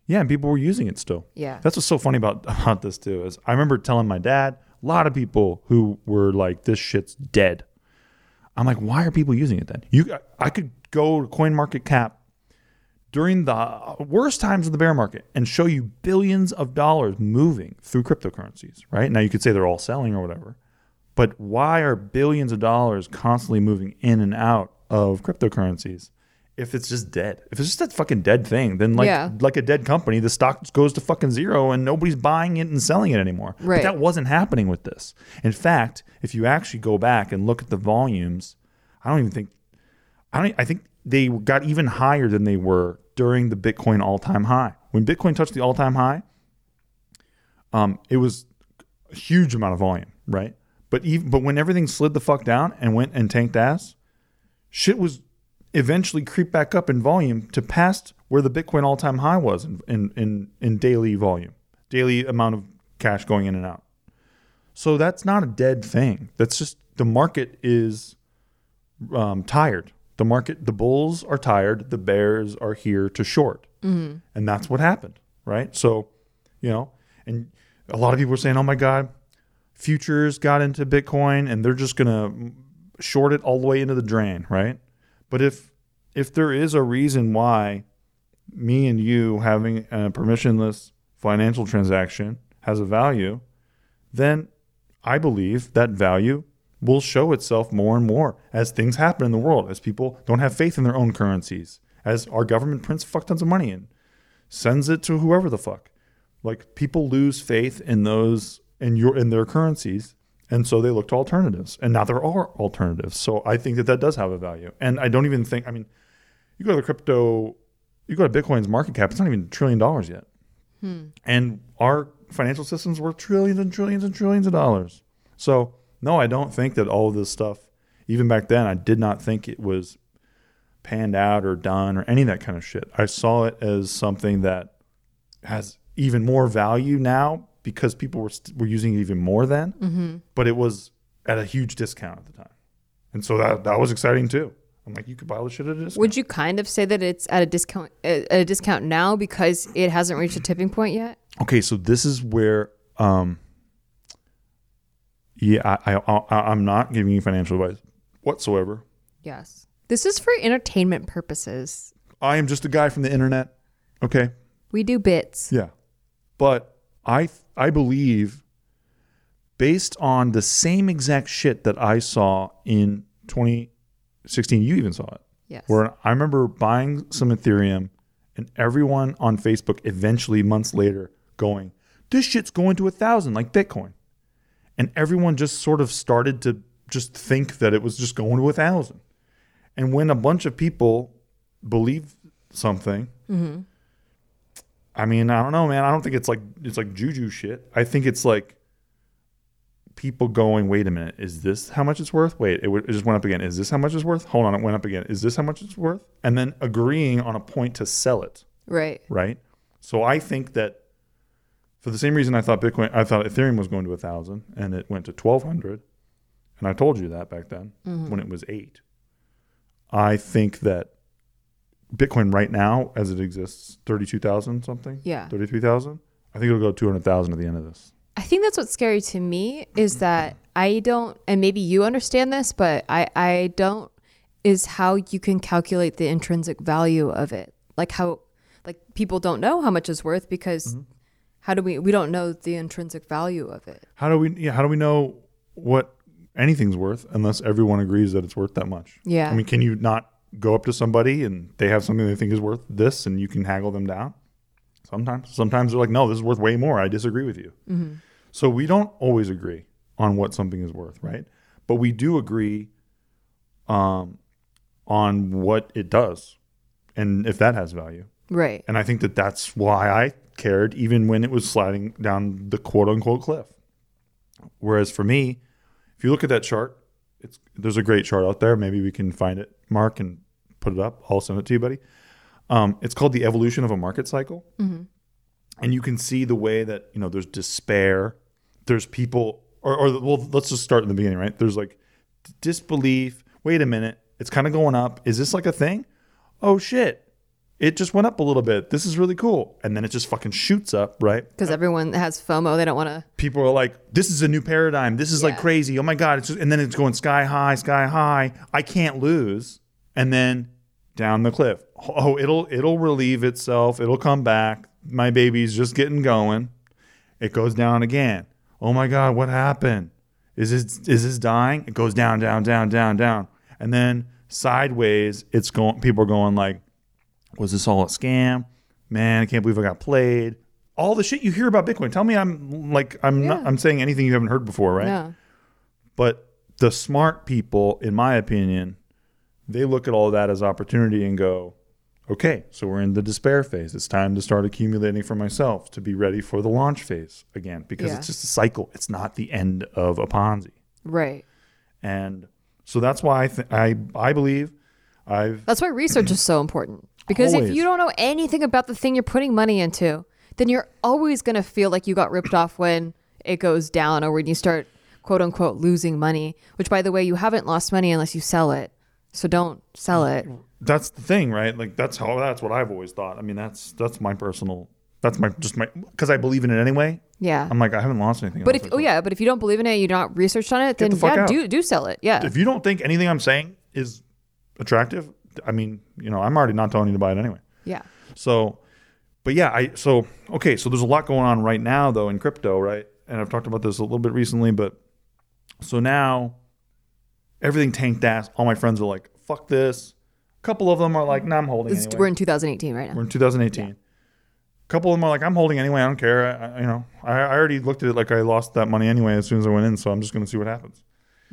Yeah, and people were using it still. Yeah. That's what's so funny about, about this too. Is I remember telling my dad, a lot of people who were like, this shit's dead. I'm like, why are people using it then? You, I could go to CoinMarketCap during the worst times of the bear market and show you billions of dollars moving through cryptocurrencies, right? Now you could say they're all selling or whatever, but why are billions of dollars constantly moving in and out of cryptocurrencies if it's just dead? If it's just that fucking dead thing, then like Yeah. like a dead company, the stock goes to fucking zero and nobody's buying it and selling it anymore. Right. But that wasn't happening with this. In fact, if you actually go back and look at the volumes, I don't even think I don't I think they got even higher than they were during the Bitcoin all-time high. When Bitcoin touched the all-time high, um, it was a huge amount of volume, right? But even but when everything slid the fuck down and went and tanked ass, shit was eventually creep back up in volume to past where the Bitcoin all-time high was in, in, in, in daily volume, daily amount of cash going in and out. So that's not a dead thing. That's just the market is um, tired. The market, the bulls are tired. The bears are here to short. Mm-hmm. And that's what happened, right? So, you know, and a lot of people were saying, oh my God, futures got into Bitcoin and they're just going to short it all the way into the drain, right? But if if there is a reason why me and you having a permissionless financial transaction has a value, then I believe that value will show itself more and more as things happen in the world, as people don't have faith in their own currencies, as our government prints fuck tons of money and sends it to whoever the fuck. Like people lose faith in those in your in their currencies. And so they look to alternatives. And now there are alternatives. So I think that that does have a value. And I don't even think, I mean, you go to the crypto, you go to Bitcoin's market cap, it's not even a trillion dollars yet. Hmm. And our financial system's worth trillions and trillions and trillions of dollars. So no, I don't think that all of this stuff, even back then, I did not think it was panned out or done or any of that kind of shit. I saw it as something that has even more value now because people were st- were using it even more then, mm-hmm. but it was at a huge discount at the time. And so that that was exciting too. I'm like, you could buy all this shit at a discount. Would you kind of say that it's at a discount at a discount now because it hasn't reached a tipping point yet? Okay, so this is where, um, yeah, I, I, I, I'm not giving you financial advice whatsoever. Yes. This is for entertainment purposes. I am just a guy from the internet, okay? We do bits. Yeah. But I I believe, based on the same exact shit that I saw in twenty sixteen, you even saw it. Yes. Where I remember buying some Ethereum and everyone on Facebook eventually months later going, this shit's going to a thousand like Bitcoin. And everyone just sort of started to just think that it was just going to a thousand. And when a bunch of people believe something, mm-hmm. I mean, I don't know, man. I don't think it's like it's like juju shit. I think it's like people going, wait a minute, is this how much it's worth? Wait, it, w- it just went up again. Is this how much it's worth? Hold on, it went up again. Is this how much it's worth? And then agreeing on a point to sell it. Right. Right. So I think that for the same reason I thought Bitcoin, I thought Ethereum was going to a thousand, and it went to twelve hundred, and I told you that back then mm-hmm. when it was eight. I think that Bitcoin right now, as it exists, thirty-two thousand something. Yeah. thirty-three thousand. I think it'll go two hundred thousand at the end of this. I think that's what's scary to me is that I don't, and maybe you understand this, but I, I don't, is how you can calculate the intrinsic value of it. Like how, like people don't know how much it's worth because mm-hmm. how do we, we don't know the intrinsic value of it. How do we, yeah, how do we know what anything's worth unless everyone agrees that it's worth that much? Yeah. I mean, can you not go up to somebody and they have something they think is worth this and you can haggle them down? Sometimes. Sometimes they're like, no, this is worth way more. I disagree with you. Mm-hmm. So we don't always agree on what something is worth, right? But we do agree um, on what it does and if that has value. Right. And I think that that's why I cared even when it was sliding down the quote-unquote cliff. Whereas for me, if you look at that chart, it's there's a great chart out there. Maybe we can find it, Mark, and put it up. I'll send it to you, buddy. Um, it's called The Evolution of a Market Cycle. Mm-hmm. And you can see the way that, you know, there's despair. There's people, or, or well, let's just start in the beginning, right? There's like disbelief. Wait a minute. It's kind of going up. Is this like a thing? Oh, shit. it just went up a little bit. This is really cool. And then it just fucking shoots up, right? Because everyone has FOMO. They don't want to. People are like, this is a new paradigm. This is like Yeah. crazy. Oh my God. It's just, and then it's going sky high, sky high. I can't lose. And then down the cliff. Oh, it'll it'll relieve itself. It'll come back. My baby's just getting going. It goes down again. Oh my God, what happened? Is this is this dying? It goes down, down, down, down, down. And then sideways, it's going people are going like, was this all a scam? Man, I can't believe I got played. All the shit you hear about Bitcoin. Tell me I'm like I'm Yeah. not I'm saying anything you haven't heard before, right? No. But the smart people, in my opinion, they look at all of that as opportunity and go, okay, so we're in the despair phase. It's time to start accumulating for myself to be ready for the launch phase again, because Yeah. it's just a cycle. It's not the end of a Ponzi. Right. And so that's why I th- I I believe I've That's why research is so important. Because Always. if you don't know anything about the thing you're putting money into, then you're always going to feel like you got ripped off when it goes down or when you start, quote unquote, losing money, which, by the way, you haven't lost money unless you sell it. So don't sell it. that's the thing, right? Like that's how that's what I've always thought. I mean, that's that's my personal that's my just my because I believe in it anyway. Yeah. I'm like I haven't lost anything. But else if I oh yeah, but if you don't believe in it, you're not researched on it, then the fuck yeah, out. do do sell it. Yeah. if you don't think anything I'm saying is attractive, I mean, you know, I'm already not telling you to buy it anyway. Yeah. So, but yeah, I so okay. So there's a lot going on right now though in crypto, right? And I've talked about this a little bit recently, but so now everything tanked ass. All my friends are like, "Fuck this." A couple of them are like, "Nah, I'm holding It's- anyway." We're in two thousand eighteen right now. We're in two thousand eighteen. A couple of them are like, "I'm holding anyway. I don't care." I, I- you know, I, I already looked at it like I lost that money anyway as soon as I went in, so I'm just going to see what happens.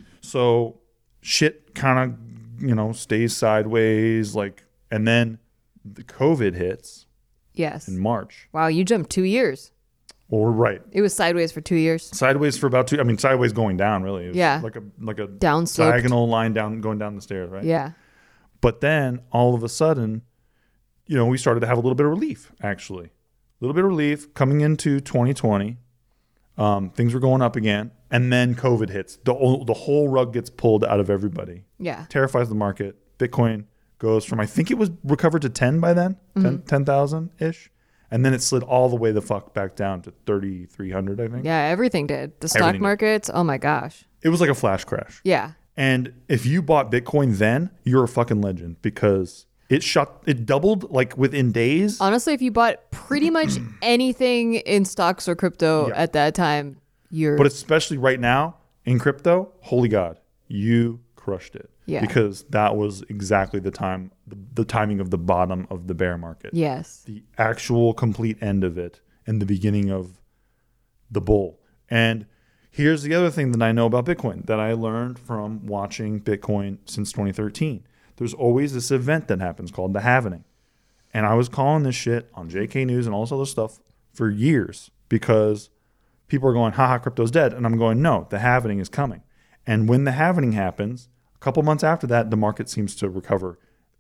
So shit kind of, you know, stays sideways, like, and then the COVID hits Yes. in March. Wow, you jumped two years. Well, we're right. It was sideways for two years. Sideways for about two. I mean, sideways going down. Really, it was Yeah. like a like a Downsloped. diagonal line down going down the stairs, right? Yeah. But then all of a sudden, you know, we started to have a little bit of relief. Actually, a little bit of relief coming into twenty twenty. Um, things were going up again, and then COVID hits. The whole- the whole rug gets pulled out of everybody. Yeah. Terrifies the market. Bitcoin goes from I think it was recovered to ten by then, Mm-hmm. ten thousand ish. And then it slid all the way the fuck back down to thirty-three hundred, I think. Yeah, everything did. The stock Everything did. markets, oh my gosh. It was like a flash crash. Yeah. And if you bought Bitcoin then, you're a fucking legend because it shot, it doubled like within days. Honestly, if you bought pretty much anything in stocks or crypto Yeah. at that time, you're But especially right now in crypto, holy God, you crushed it. Yeah. Because that was exactly the time, the, the timing of the bottom of the bear market. yes. The actual complete end of it and the beginning of the bull. And here's the other thing that I know about Bitcoin that I learned from watching Bitcoin since twenty thirteen. There's always this event that happens called the halvening. And I was calling this shit on J K News and all this other stuff for years because people are going, haha, crypto's dead. And I'm going, no, the halvening is coming. And when the halvening happens, a couple months after that, the market seems to recover,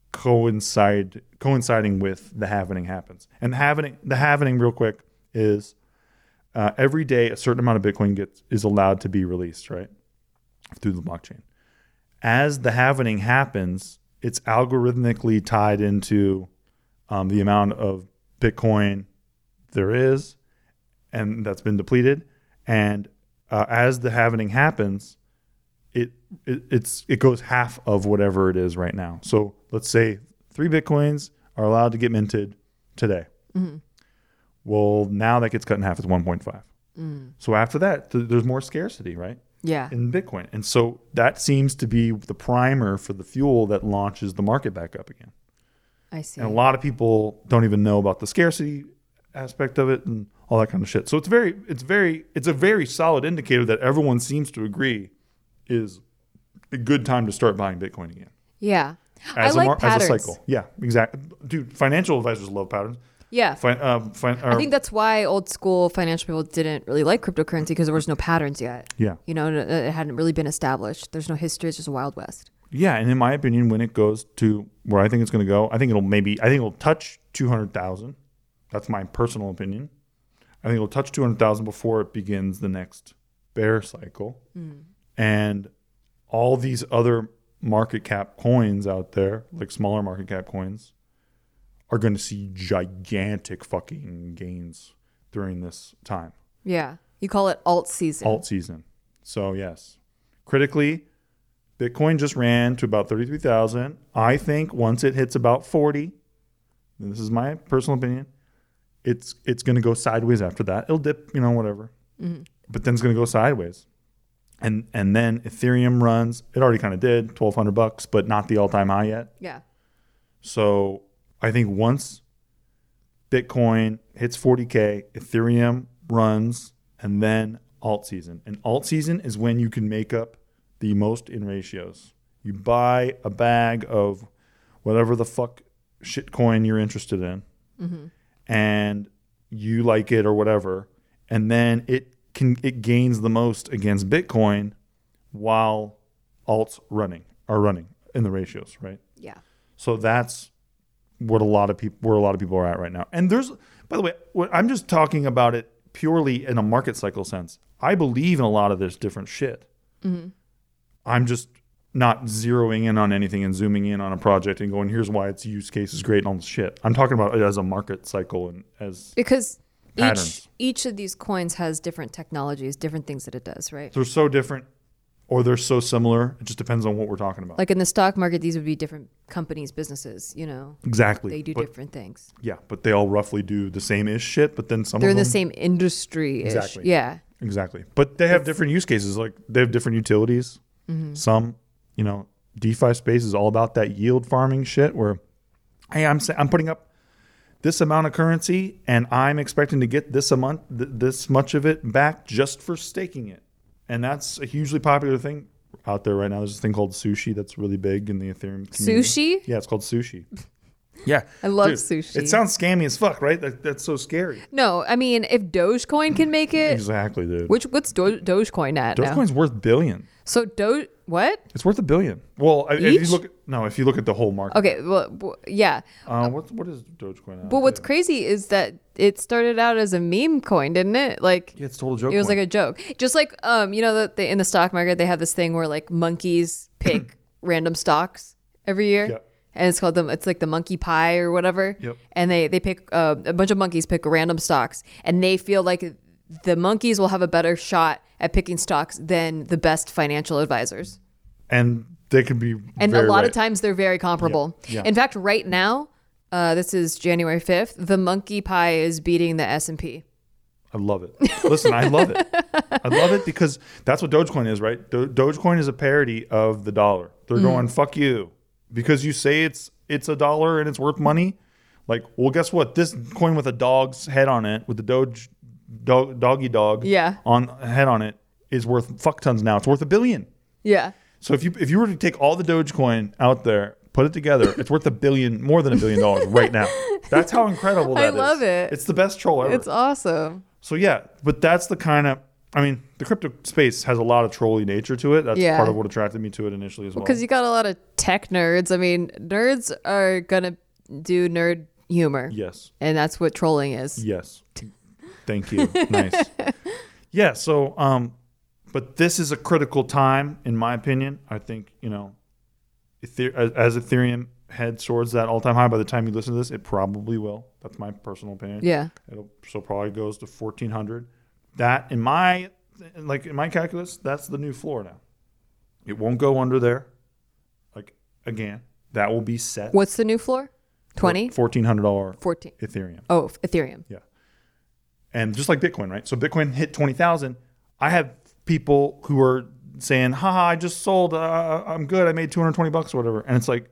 coincide coinciding with the halvening happens. And the halvening, the halvening, real quick, is uh, every day a certain amount of Bitcoin gets is allowed to be released, right, through the blockchain. As the halvening happens, it's algorithmically tied into um, the amount of Bitcoin there is, and that's been depleted. And uh, as the halvening happens, it, it it's it goes half of whatever it is right now. So let's say three Bitcoins are allowed to get minted today. Mm-hmm. Well, now that gets cut in half. It's one point five. Mm. So after that, th- there's more scarcity, right? Yeah. In Bitcoin. And so that seems to be the primer for the fuel that launches the market back up again. I see. And a lot of people don't even know about the scarcity aspect of it and all that kind of shit. So it's very, it's very, it's a very solid indicator that everyone seems to agree is a good time to start buying Bitcoin again. Yeah. As, I like a, mar- patterns. as a cycle. Yeah, exactly. Dude, financial advisors love patterns. Yeah. Fin- uh, fin- I think that's why old school financial people didn't really like cryptocurrency because there was no patterns yet. yeah. You know, it it hadn't really been established. There's no history. It's just a Wild West. Yeah, and in my opinion, when it goes to where I think it's going to go, I think it'll maybe, I think it'll touch two hundred thousand. That's my personal opinion. I think it'll touch two hundred thousand before it begins the next bear cycle. Mm. And all these other market cap coins out there, like smaller market cap coins, are going to see gigantic fucking gains during this time. Yeah. You call it alt season. Alt season. So yes, critically, Bitcoin just ran to about thirty-three thousand. I think once it hits about forty, and this is my personal opinion, it's it's going to go sideways after that. It'll dip, you know, whatever. Mm-hmm. But then it's going to go sideways. And and then Ethereum runs, it already kind of did, twelve hundred bucks, but not the all-time high yet. Yeah. So I think once Bitcoin hits forty K, Ethereum runs, and then alt season. And alt season is when you can make up the most in ratios. You buy a bag of whatever the fuck shit coin you're interested in, mm-hmm. and you like it or whatever, and then it can it gains the most against Bitcoin while alts running are running in the ratios, right? Yeah. So that's what a lot of people where a lot of people are at right now. And there's, by the way, what, I'm just talking about it purely in a market cycle sense. I believe in a lot of this different shit. Mm-hmm. I'm just not zeroing in on anything and zooming in on a project and going, here's why its use case is great and all this shit. I'm talking about it as a market cycle and as because patterns. each each of these coins has different technologies, different things that it does, right? They're so different or they're so similar. It just depends on what we're talking about. Like in the stock market, these would be different companies, businesses, you know. Exactly. They do but, different things. Yeah, but they all roughly do the same-ish shit, but then some They're of in them... the same industry-ish. Exactly. Yeah. Exactly. But they have different use cases. Like they have different utilities. Mm-hmm. Some, you know, DeFi space is all about that yield farming shit where, hey, I'm I'm putting up this amount of currency and I'm expecting to get this amount, th- this much of it back just for staking it. And that's a hugely popular thing out there right now. There's this thing called sushi that's really big in the Ethereum community. Sushi? Yeah, it's called sushi. Yeah. I love Dude, sushi. It sounds scammy as fuck, right? That, that's so scary. No, I mean, if Dogecoin can make it, Exactly, dude. which what's Do- Dogecoin at now? Dogecoin's worth billion. So Doge, what? It's worth a billion. Well, if Each? you look at, no, if you look at the whole market. Okay, well, w- yeah. Uh, what what is Dogecoin? But what's crazy is that it started out as a meme coin, didn't it? Like Yeah, it's a total joke. it was coin. like a joke. Just like um, you know, that they, in the stock market they have this thing where like monkeys pick random stocks every year. Yep. And it's called them. It's like the monkey pie or whatever. Yep. And they they pick uh, a bunch of monkeys pick random stocks, and they feel like the monkeys will have a better shot at picking stocks than the best financial advisors. and they can be. And very a lot right. of times they're very comparable. Yeah. Yeah. In fact, right now, uh, this is January fifth. The monkey pie is beating the S and P. I love it. Listen, I love it. I love it because that's what Dogecoin is, right? Do- Dogecoin is a parody of the dollar. They're Mm. going, fuck you. Because you say it's it's a dollar and it's worth money. Like, well, guess what? This coin with a dog's head on it, with the Doge dog, doggy dog Yeah. on head on it, is worth fuck tons now. It's worth a billion. Yeah. So if you if you were to take all the Dogecoin out there, put it together, it's worth a billion, more than a billion dollars right now. That's how incredible that I is. love it. It's the best troll ever. It's awesome. So yeah, but that's the kind of, I mean, the crypto space has a lot of trolly nature to it. That's Yeah. part of what attracted me to it initially as well. Because you got a lot of tech nerds. I mean, nerds are going to do nerd humor. Yes. And that's what trolling is. Yes. Thank you. Nice. Yeah. So, um, but this is a critical time, in my opinion. I think, you know, Ether- as, as Ethereum heads towards that all-time high, by the time you listen to this, it probably will. That's my personal opinion. Yeah. It'll so probably goes to fourteen hundred. That in my like in my calculus, that's the new floor now. It won't go under there. Like again, that will be set. What's the new floor? twenty? Fourteen hundred dollar fourteen. Ethereum. Oh, Ethereum. Yeah. And just like Bitcoin, right? So Bitcoin hit twenty thousand. I have people who are saying, haha, I just sold. Uh, I'm good. I made two hundred twenty bucks or whatever. And it's like,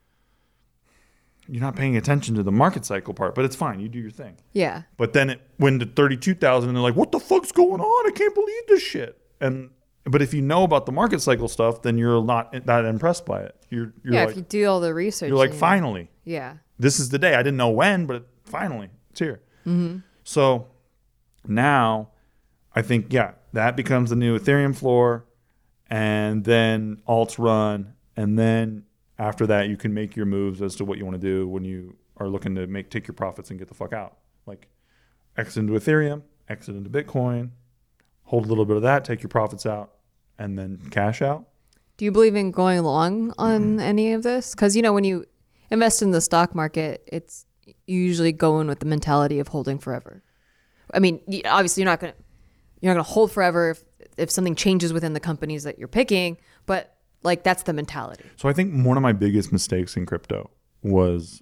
you're not paying attention to the market cycle part, but it's fine. You do your thing. Yeah. But then it went to thirty-two thousand and they're like, what the fuck's going on? I can't believe this shit. And, but if you know about the market cycle stuff, then you're not that impressed by it. You're, you're yeah, like, if you do all the research. you're like, and- finally, Yeah. this is the day. I didn't know when, but finally it's here. Mm-hmm. So now I think, yeah, that becomes the new Ethereum floor, and then alts run. And then after that, you can make your moves as to what you want to do when you are looking to make, take your profits and get the fuck out. Like exit into Ethereum, exit into Bitcoin, hold a little bit of that, take your profits out, and then cash out. Do you believe in going long on any of this? Because, you know, when you invest in the stock market, it's you usually go in with the mentality of holding forever. I mean, y- obviously you're not gonna you're not gonna hold forever if if something changes within the companies that you're picking, but like that's the mentality. So I think one of my biggest mistakes in crypto was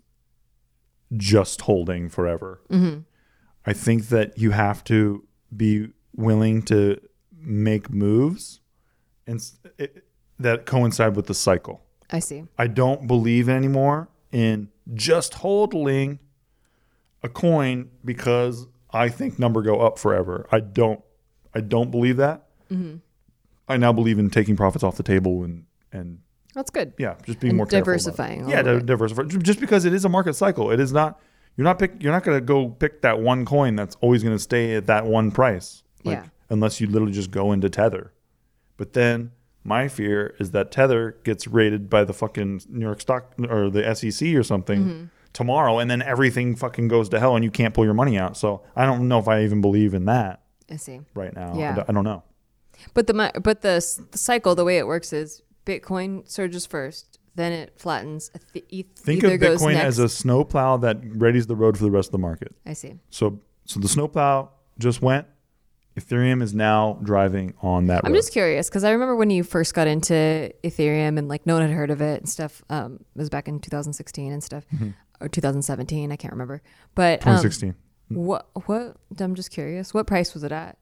just holding forever. Mm-hmm. I think that you have to be willing to make moves and s- it, that coincide with the cycle. I see. I don't believe anymore in just holding a coin because I think number go up forever. I don't. I don't believe that. Mm-hmm. I now believe in taking profits off the table and and That's good. yeah, just being And more diversifying careful a about it. Yeah, little di- bit. diversify. Just because it is a market cycle, it is not. You're not pick. You're not going to go pick that one coin that's always going to stay at that one price. Like, Yeah. Unless you literally just go into Tether, but then my fear is that Tether gets rated by the fucking New York Stock or the S E C or something Mm-hmm. tomorrow, and then everything fucking goes to hell, and you can't pull your money out. So I don't know if I even believe in that I see. right now. Yeah. I don't- I don't know. But the mi- but the, s- the cycle, the way it works is Bitcoin surges first, then it flattens. Eth- eth- Think Ether of goes Bitcoin next. as a snowplow that readies the road for the rest of the market. I see. So, so the snowplow just went. Ethereum is now driving on that I'm road. just curious because I remember when you first got into Ethereum and like no one had heard of it and stuff. Um, it was back in two thousand sixteen and stuff, Mm-hmm. or two thousand seventeen. I can't remember. But twenty um, sixteen. what what? I'm just curious. What price was it at?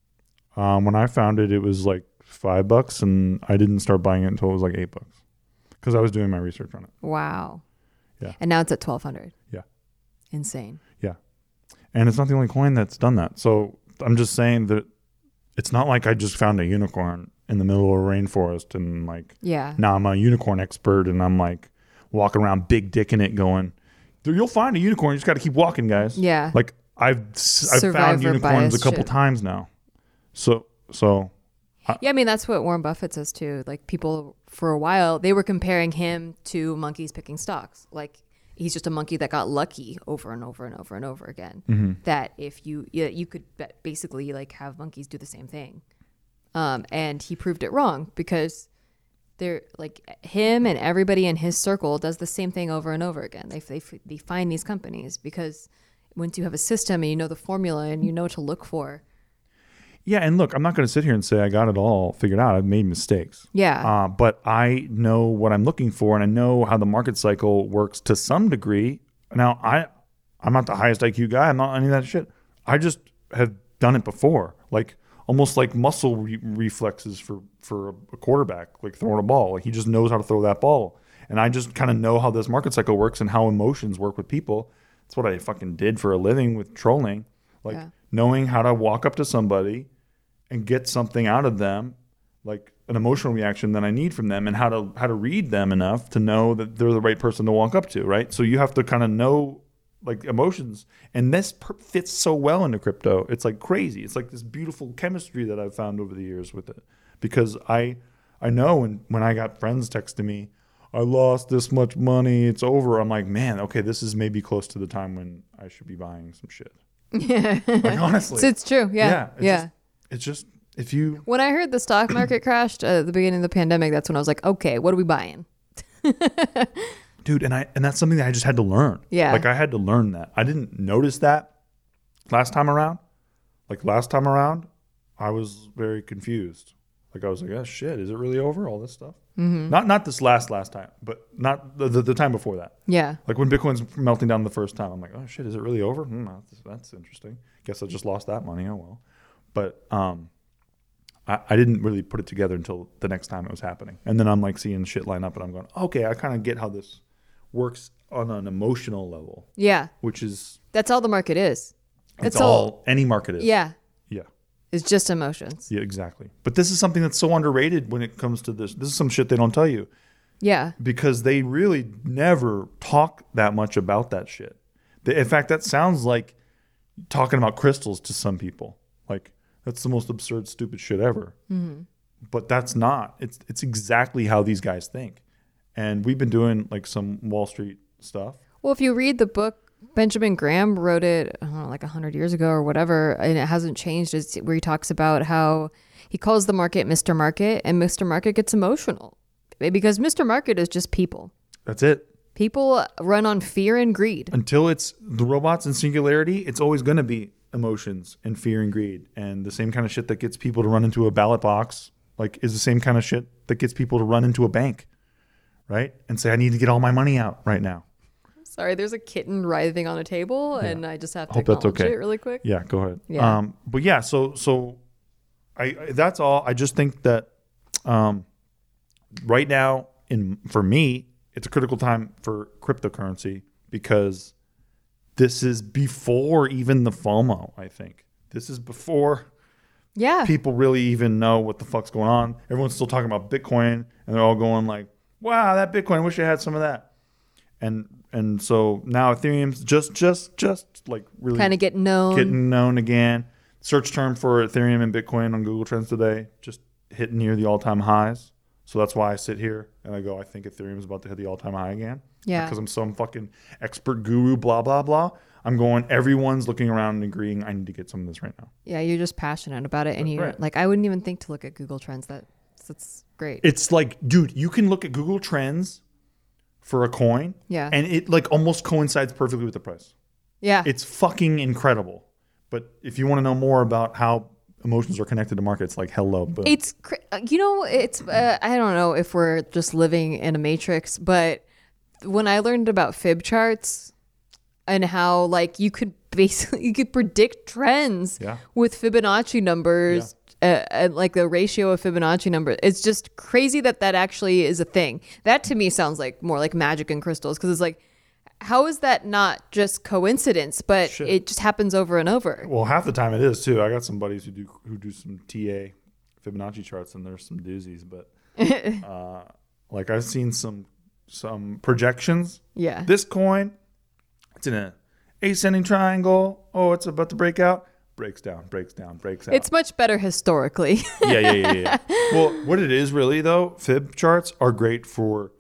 Um, when I found it, it was like five bucks, and I didn't start buying it until it was like eight bucks because I was doing my research on it. Wow. Yeah. And now it's at twelve hundred. Yeah, Insane. yeah, and it's not the only coin that's done that. So I'm just saying that it's not like I just found a unicorn in the middle of a rainforest and like Yeah. now I'm a unicorn expert and I'm like walking around big dick in it going, you'll find a unicorn. You just got to keep walking, guys. Yeah. Like I've s- I've found Survivor unicorns a bias couple shit. times now. So so Yeah, I mean that's what Warren Buffett says too. Like people for a while they were comparing him to monkeys picking stocks. Like he's just a monkey that got lucky over and over and over and over again. Mm-hmm. That if you yeah, you could ba- basically like have monkeys do the same thing, um, and he proved it wrong because they're like him and everybody in his circle does the same thing over and over again. They they they find these companies because once you have a system and you know the formula and you know what to look for. yeah, and look, I'm not going to sit here and say I got it all figured out. I've made mistakes. Yeah. Uh, but I know what I'm looking for, and I know how the market cycle works to some degree. Now, I, I'm not the highest I Q guy. I'm not any of that shit. I just have done it before, like almost like muscle re- reflexes for for a quarterback, like throwing a ball. Like he just knows how to throw that ball, and I just kind of know how this market cycle works and how emotions work with people. That's what I fucking did for a living with trolling, like Yeah. knowing how to walk up to somebody and get something out of them, like an emotional reaction that I need from them, and how to how to read them enough to know that they're the right person to walk up to, right? So you have to kind of know like emotions, and this per- fits so well into crypto. It's like crazy. It's like this beautiful chemistry that I've found over the years with it, because I I know when when I got friends texting me, I lost this much money, it's over. I'm like, man, okay, this is maybe close to the time when I should be buying some shit. Yeah. Like honestly, So it's true. Yeah. it's Yeah. Just, it's just if you When I heard the stock market crashed at the beginning of the pandemic, that's when I was like, okay, what are we buying? dude, and I and that's something that I just had to learn. Yeah. Like I had to learn that. I didn't notice that last time around. Like last time around, I was very confused. Like I was like, oh shit, is it really over? All this stuff? Mm-hmm. Not not this last last time, but not the, the, the time before that. Yeah. Like when Bitcoin's melting down the first time, I'm like, oh shit, is it really over? Hmm, that's, that's interesting. Guess I just lost that money. Oh well. But um, I, I didn't really put it together until the next time it was happening. And then I'm like seeing shit line up and I'm going, okay, I kind of get how this works on an emotional level, Yeah. which is That's all the market is. it's all any market is. Yeah. Yeah. It's just emotions. Yeah, exactly. But this is something that's so underrated when it comes to this. This is some shit they don't tell you Yeah. because they really never talk that much about that shit. They, in fact, that sounds like talking about crystals to some people. Like that's the most absurd, stupid shit ever. Mm-hmm. But that's not. It's it's exactly how these guys think. And we've been doing like some Wall Street stuff. Well, if you read the book, Benjamin Graham wrote it, I don't know, like a hundred years ago or whatever, and it hasn't changed. It's where he talks about how he calls the market Mister Market, and Mister Market gets emotional because Mister Market is just people. That's it. People run on fear and greed. Until it's the robots in singularity, it's always going to be emotions and fear and greed. And the same kind of shit that gets people to run into a ballot box, like, is the same kind of shit that gets people to run into a bank, right? And say, I need to get all my money out right now. Sorry, there's a kitten writhing on a table, yeah. and I just have to Hope that's acknowledge okay. it really quick. Yeah, go ahead. Yeah. Um, but yeah, so so I, I that's all. I just think that um, right now, in for me, it's a critical time for cryptocurrency because this is before even the FOMO, I think. This is before Yeah. people really even know what the fuck's going on. Everyone's still talking about Bitcoin, and they're all going like, wow, that Bitcoin, I wish I had some of that. And and so now Ethereum's just just just like really Kind of get known. getting known again. Search term for Ethereum and Bitcoin on Google Trends today just hit near the all-time highs. So that's why I sit here and I go, I think Ethereum is about to hit the all-time high again. Yeah. Because I'm some fucking expert guru, blah, blah, blah. I'm going, everyone's looking around and agreeing, I need to get some of this right now. Yeah, you're just passionate about it. And you Right. like, I wouldn't even think to look at Google Trends. That, that's great. It's like, dude, you can look at Google Trends for a coin. Yeah. And it like almost coincides perfectly with the price. yeah. It's fucking incredible. But if you want to know more about how emotions are connected to markets, like hello, boom. It's, cra- you know, it's, uh, I don't know if we're just living in a matrix, but when I learned about fib charts and how like you could basically, you could predict trends Yeah. with Fibonacci numbers, uh, and like the ratio of Fibonacci numbers, it's just crazy that that actually is a thing. That to me sounds like more like magic and crystals. Cause it's like, how is that not just coincidence, but Shit. it just happens over and over? Well, half the time it is too. I got some buddies who do who do some T A Fibonacci charts, and there's some doozies. But uh, like I've seen some some projections. Yeah. This coin, it's in a ascending triangle. Oh, it's about to break out. Breaks down, breaks down, breaks out. It's much better historically. yeah, yeah, yeah, yeah. Well, what it is really though, fib charts are great for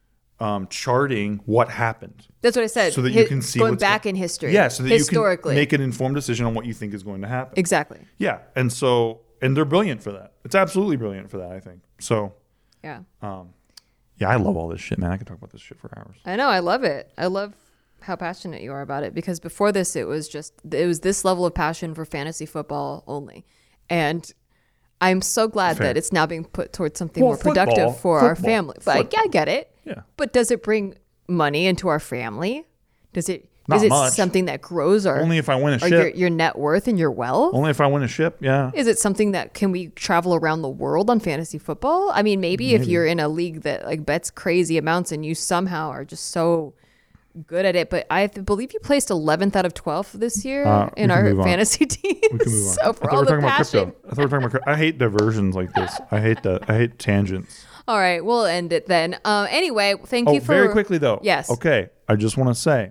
um, charting what happened. That's what I said. So that Hi- you can see going what's back go- in history. Yeah, so that historically. you can make an informed decision on what you think is going to happen. Exactly. Yeah, and so and they're brilliant for that. It's absolutely brilliant for that, I think. So, Yeah. um, yeah, I love all this shit, man. I could talk about this shit for hours. I know. I love it. I love how passionate you are about it, because before this, it was just, it was this level of passion for fantasy football only. And I'm so glad Fair. that it's now being put towards something Well, more productive football, for our football, family. But I, football. I get it. Yeah. But does it bring money into our family? Does it, Not is it much. something that grows our, Only if I win a or your, ship. your net worth and your wealth? Only if I win a ship, yeah. Is it something that can we travel around the world on fantasy football? I mean, maybe, if you're in a league that like bets crazy amounts and you somehow are just so good at it. But I th- believe you placed eleventh out of twelfth this year Uh, we in can our move on. fantasy team. We can move on. So I for thought we all were the talking about passion. crypto. I thought we were talking about crypto. I hate diversions like this. I hate that. I hate tangents. All right, we'll end it then. Um, anyway, thank Oh, you for very quickly though. Yes. Okay. I just want to say,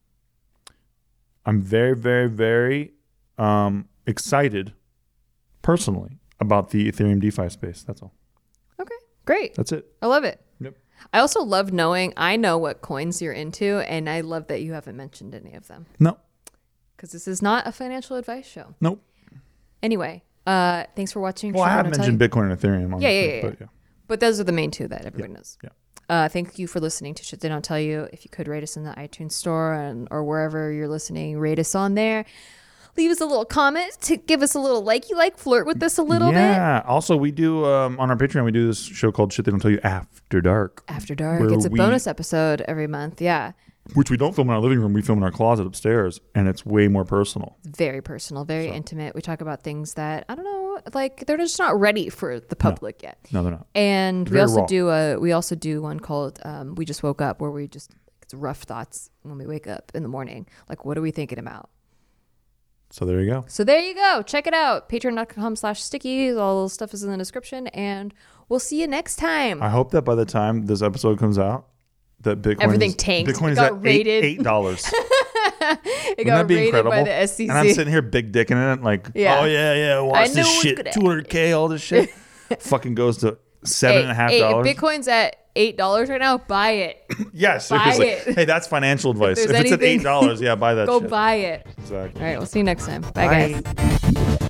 I'm very, very, very um, excited, personally, about the Ethereum DeFi space. That's all. Okay, great. That's it. I love it. Yep. I also love knowing I know what coins you're into, and I love that you haven't mentioned any of them, No. because this is not a financial advice show. Nope. Anyway, uh, thanks for watching. Well, I Shit have Don't Tell mentioned You. Bitcoin and Ethereum. On Yeah, this yeah, show, yeah, But yeah. yeah. But those are the main two that everyone knows. Yeah. Uh, thank you for listening to Shit They Don't Tell You. If you could rate us in the iTunes store and or wherever you're listening, rate us on there. Leave us a little comment to give us a little likey like, flirt with us a little bit. Yeah. Also, we do um, on our Patreon. We do this show called "Shit They Don't Tell You" after dark, After Dark. Where It's a we- bonus episode every month. Yeah. which we don't film in our living room. We film in our closet upstairs, and it's way more personal. Very personal, very intimate. We talk about things that, I don't know, like they're just not ready for the public yet. No, they're not. And we Very also raw. do a we also do one called um, We Just Woke Up, where we just, it's rough thoughts when we wake up in the morning. Like, what are we thinking about? So there you go. So there you go. Check it out. Patreon.com slash sticky. All the stuff is in the description. And we'll see you next time. I hope that by the time this episode comes out, that Bitcoin Everything is, tanked. Bitcoin It is got at rated. eight eight dollars. it Wouldn't got that be rated incredible? by the S E C. And I'm sitting here big dicking in it, like, Yeah. oh yeah, yeah, I watch knew this it was shit, gonna- two hundred K, all this shit, fucking goes to seven and a half Hey, dollars. if Bitcoin's at eight dollars right now, buy it. Yeah, seriously. it. Hey, that's financial advice. If, there's it's at anything- eight dollars, yeah, buy that Go shit. buy it. Exactly. All right. We'll see you next time. Bye, guys. Bye.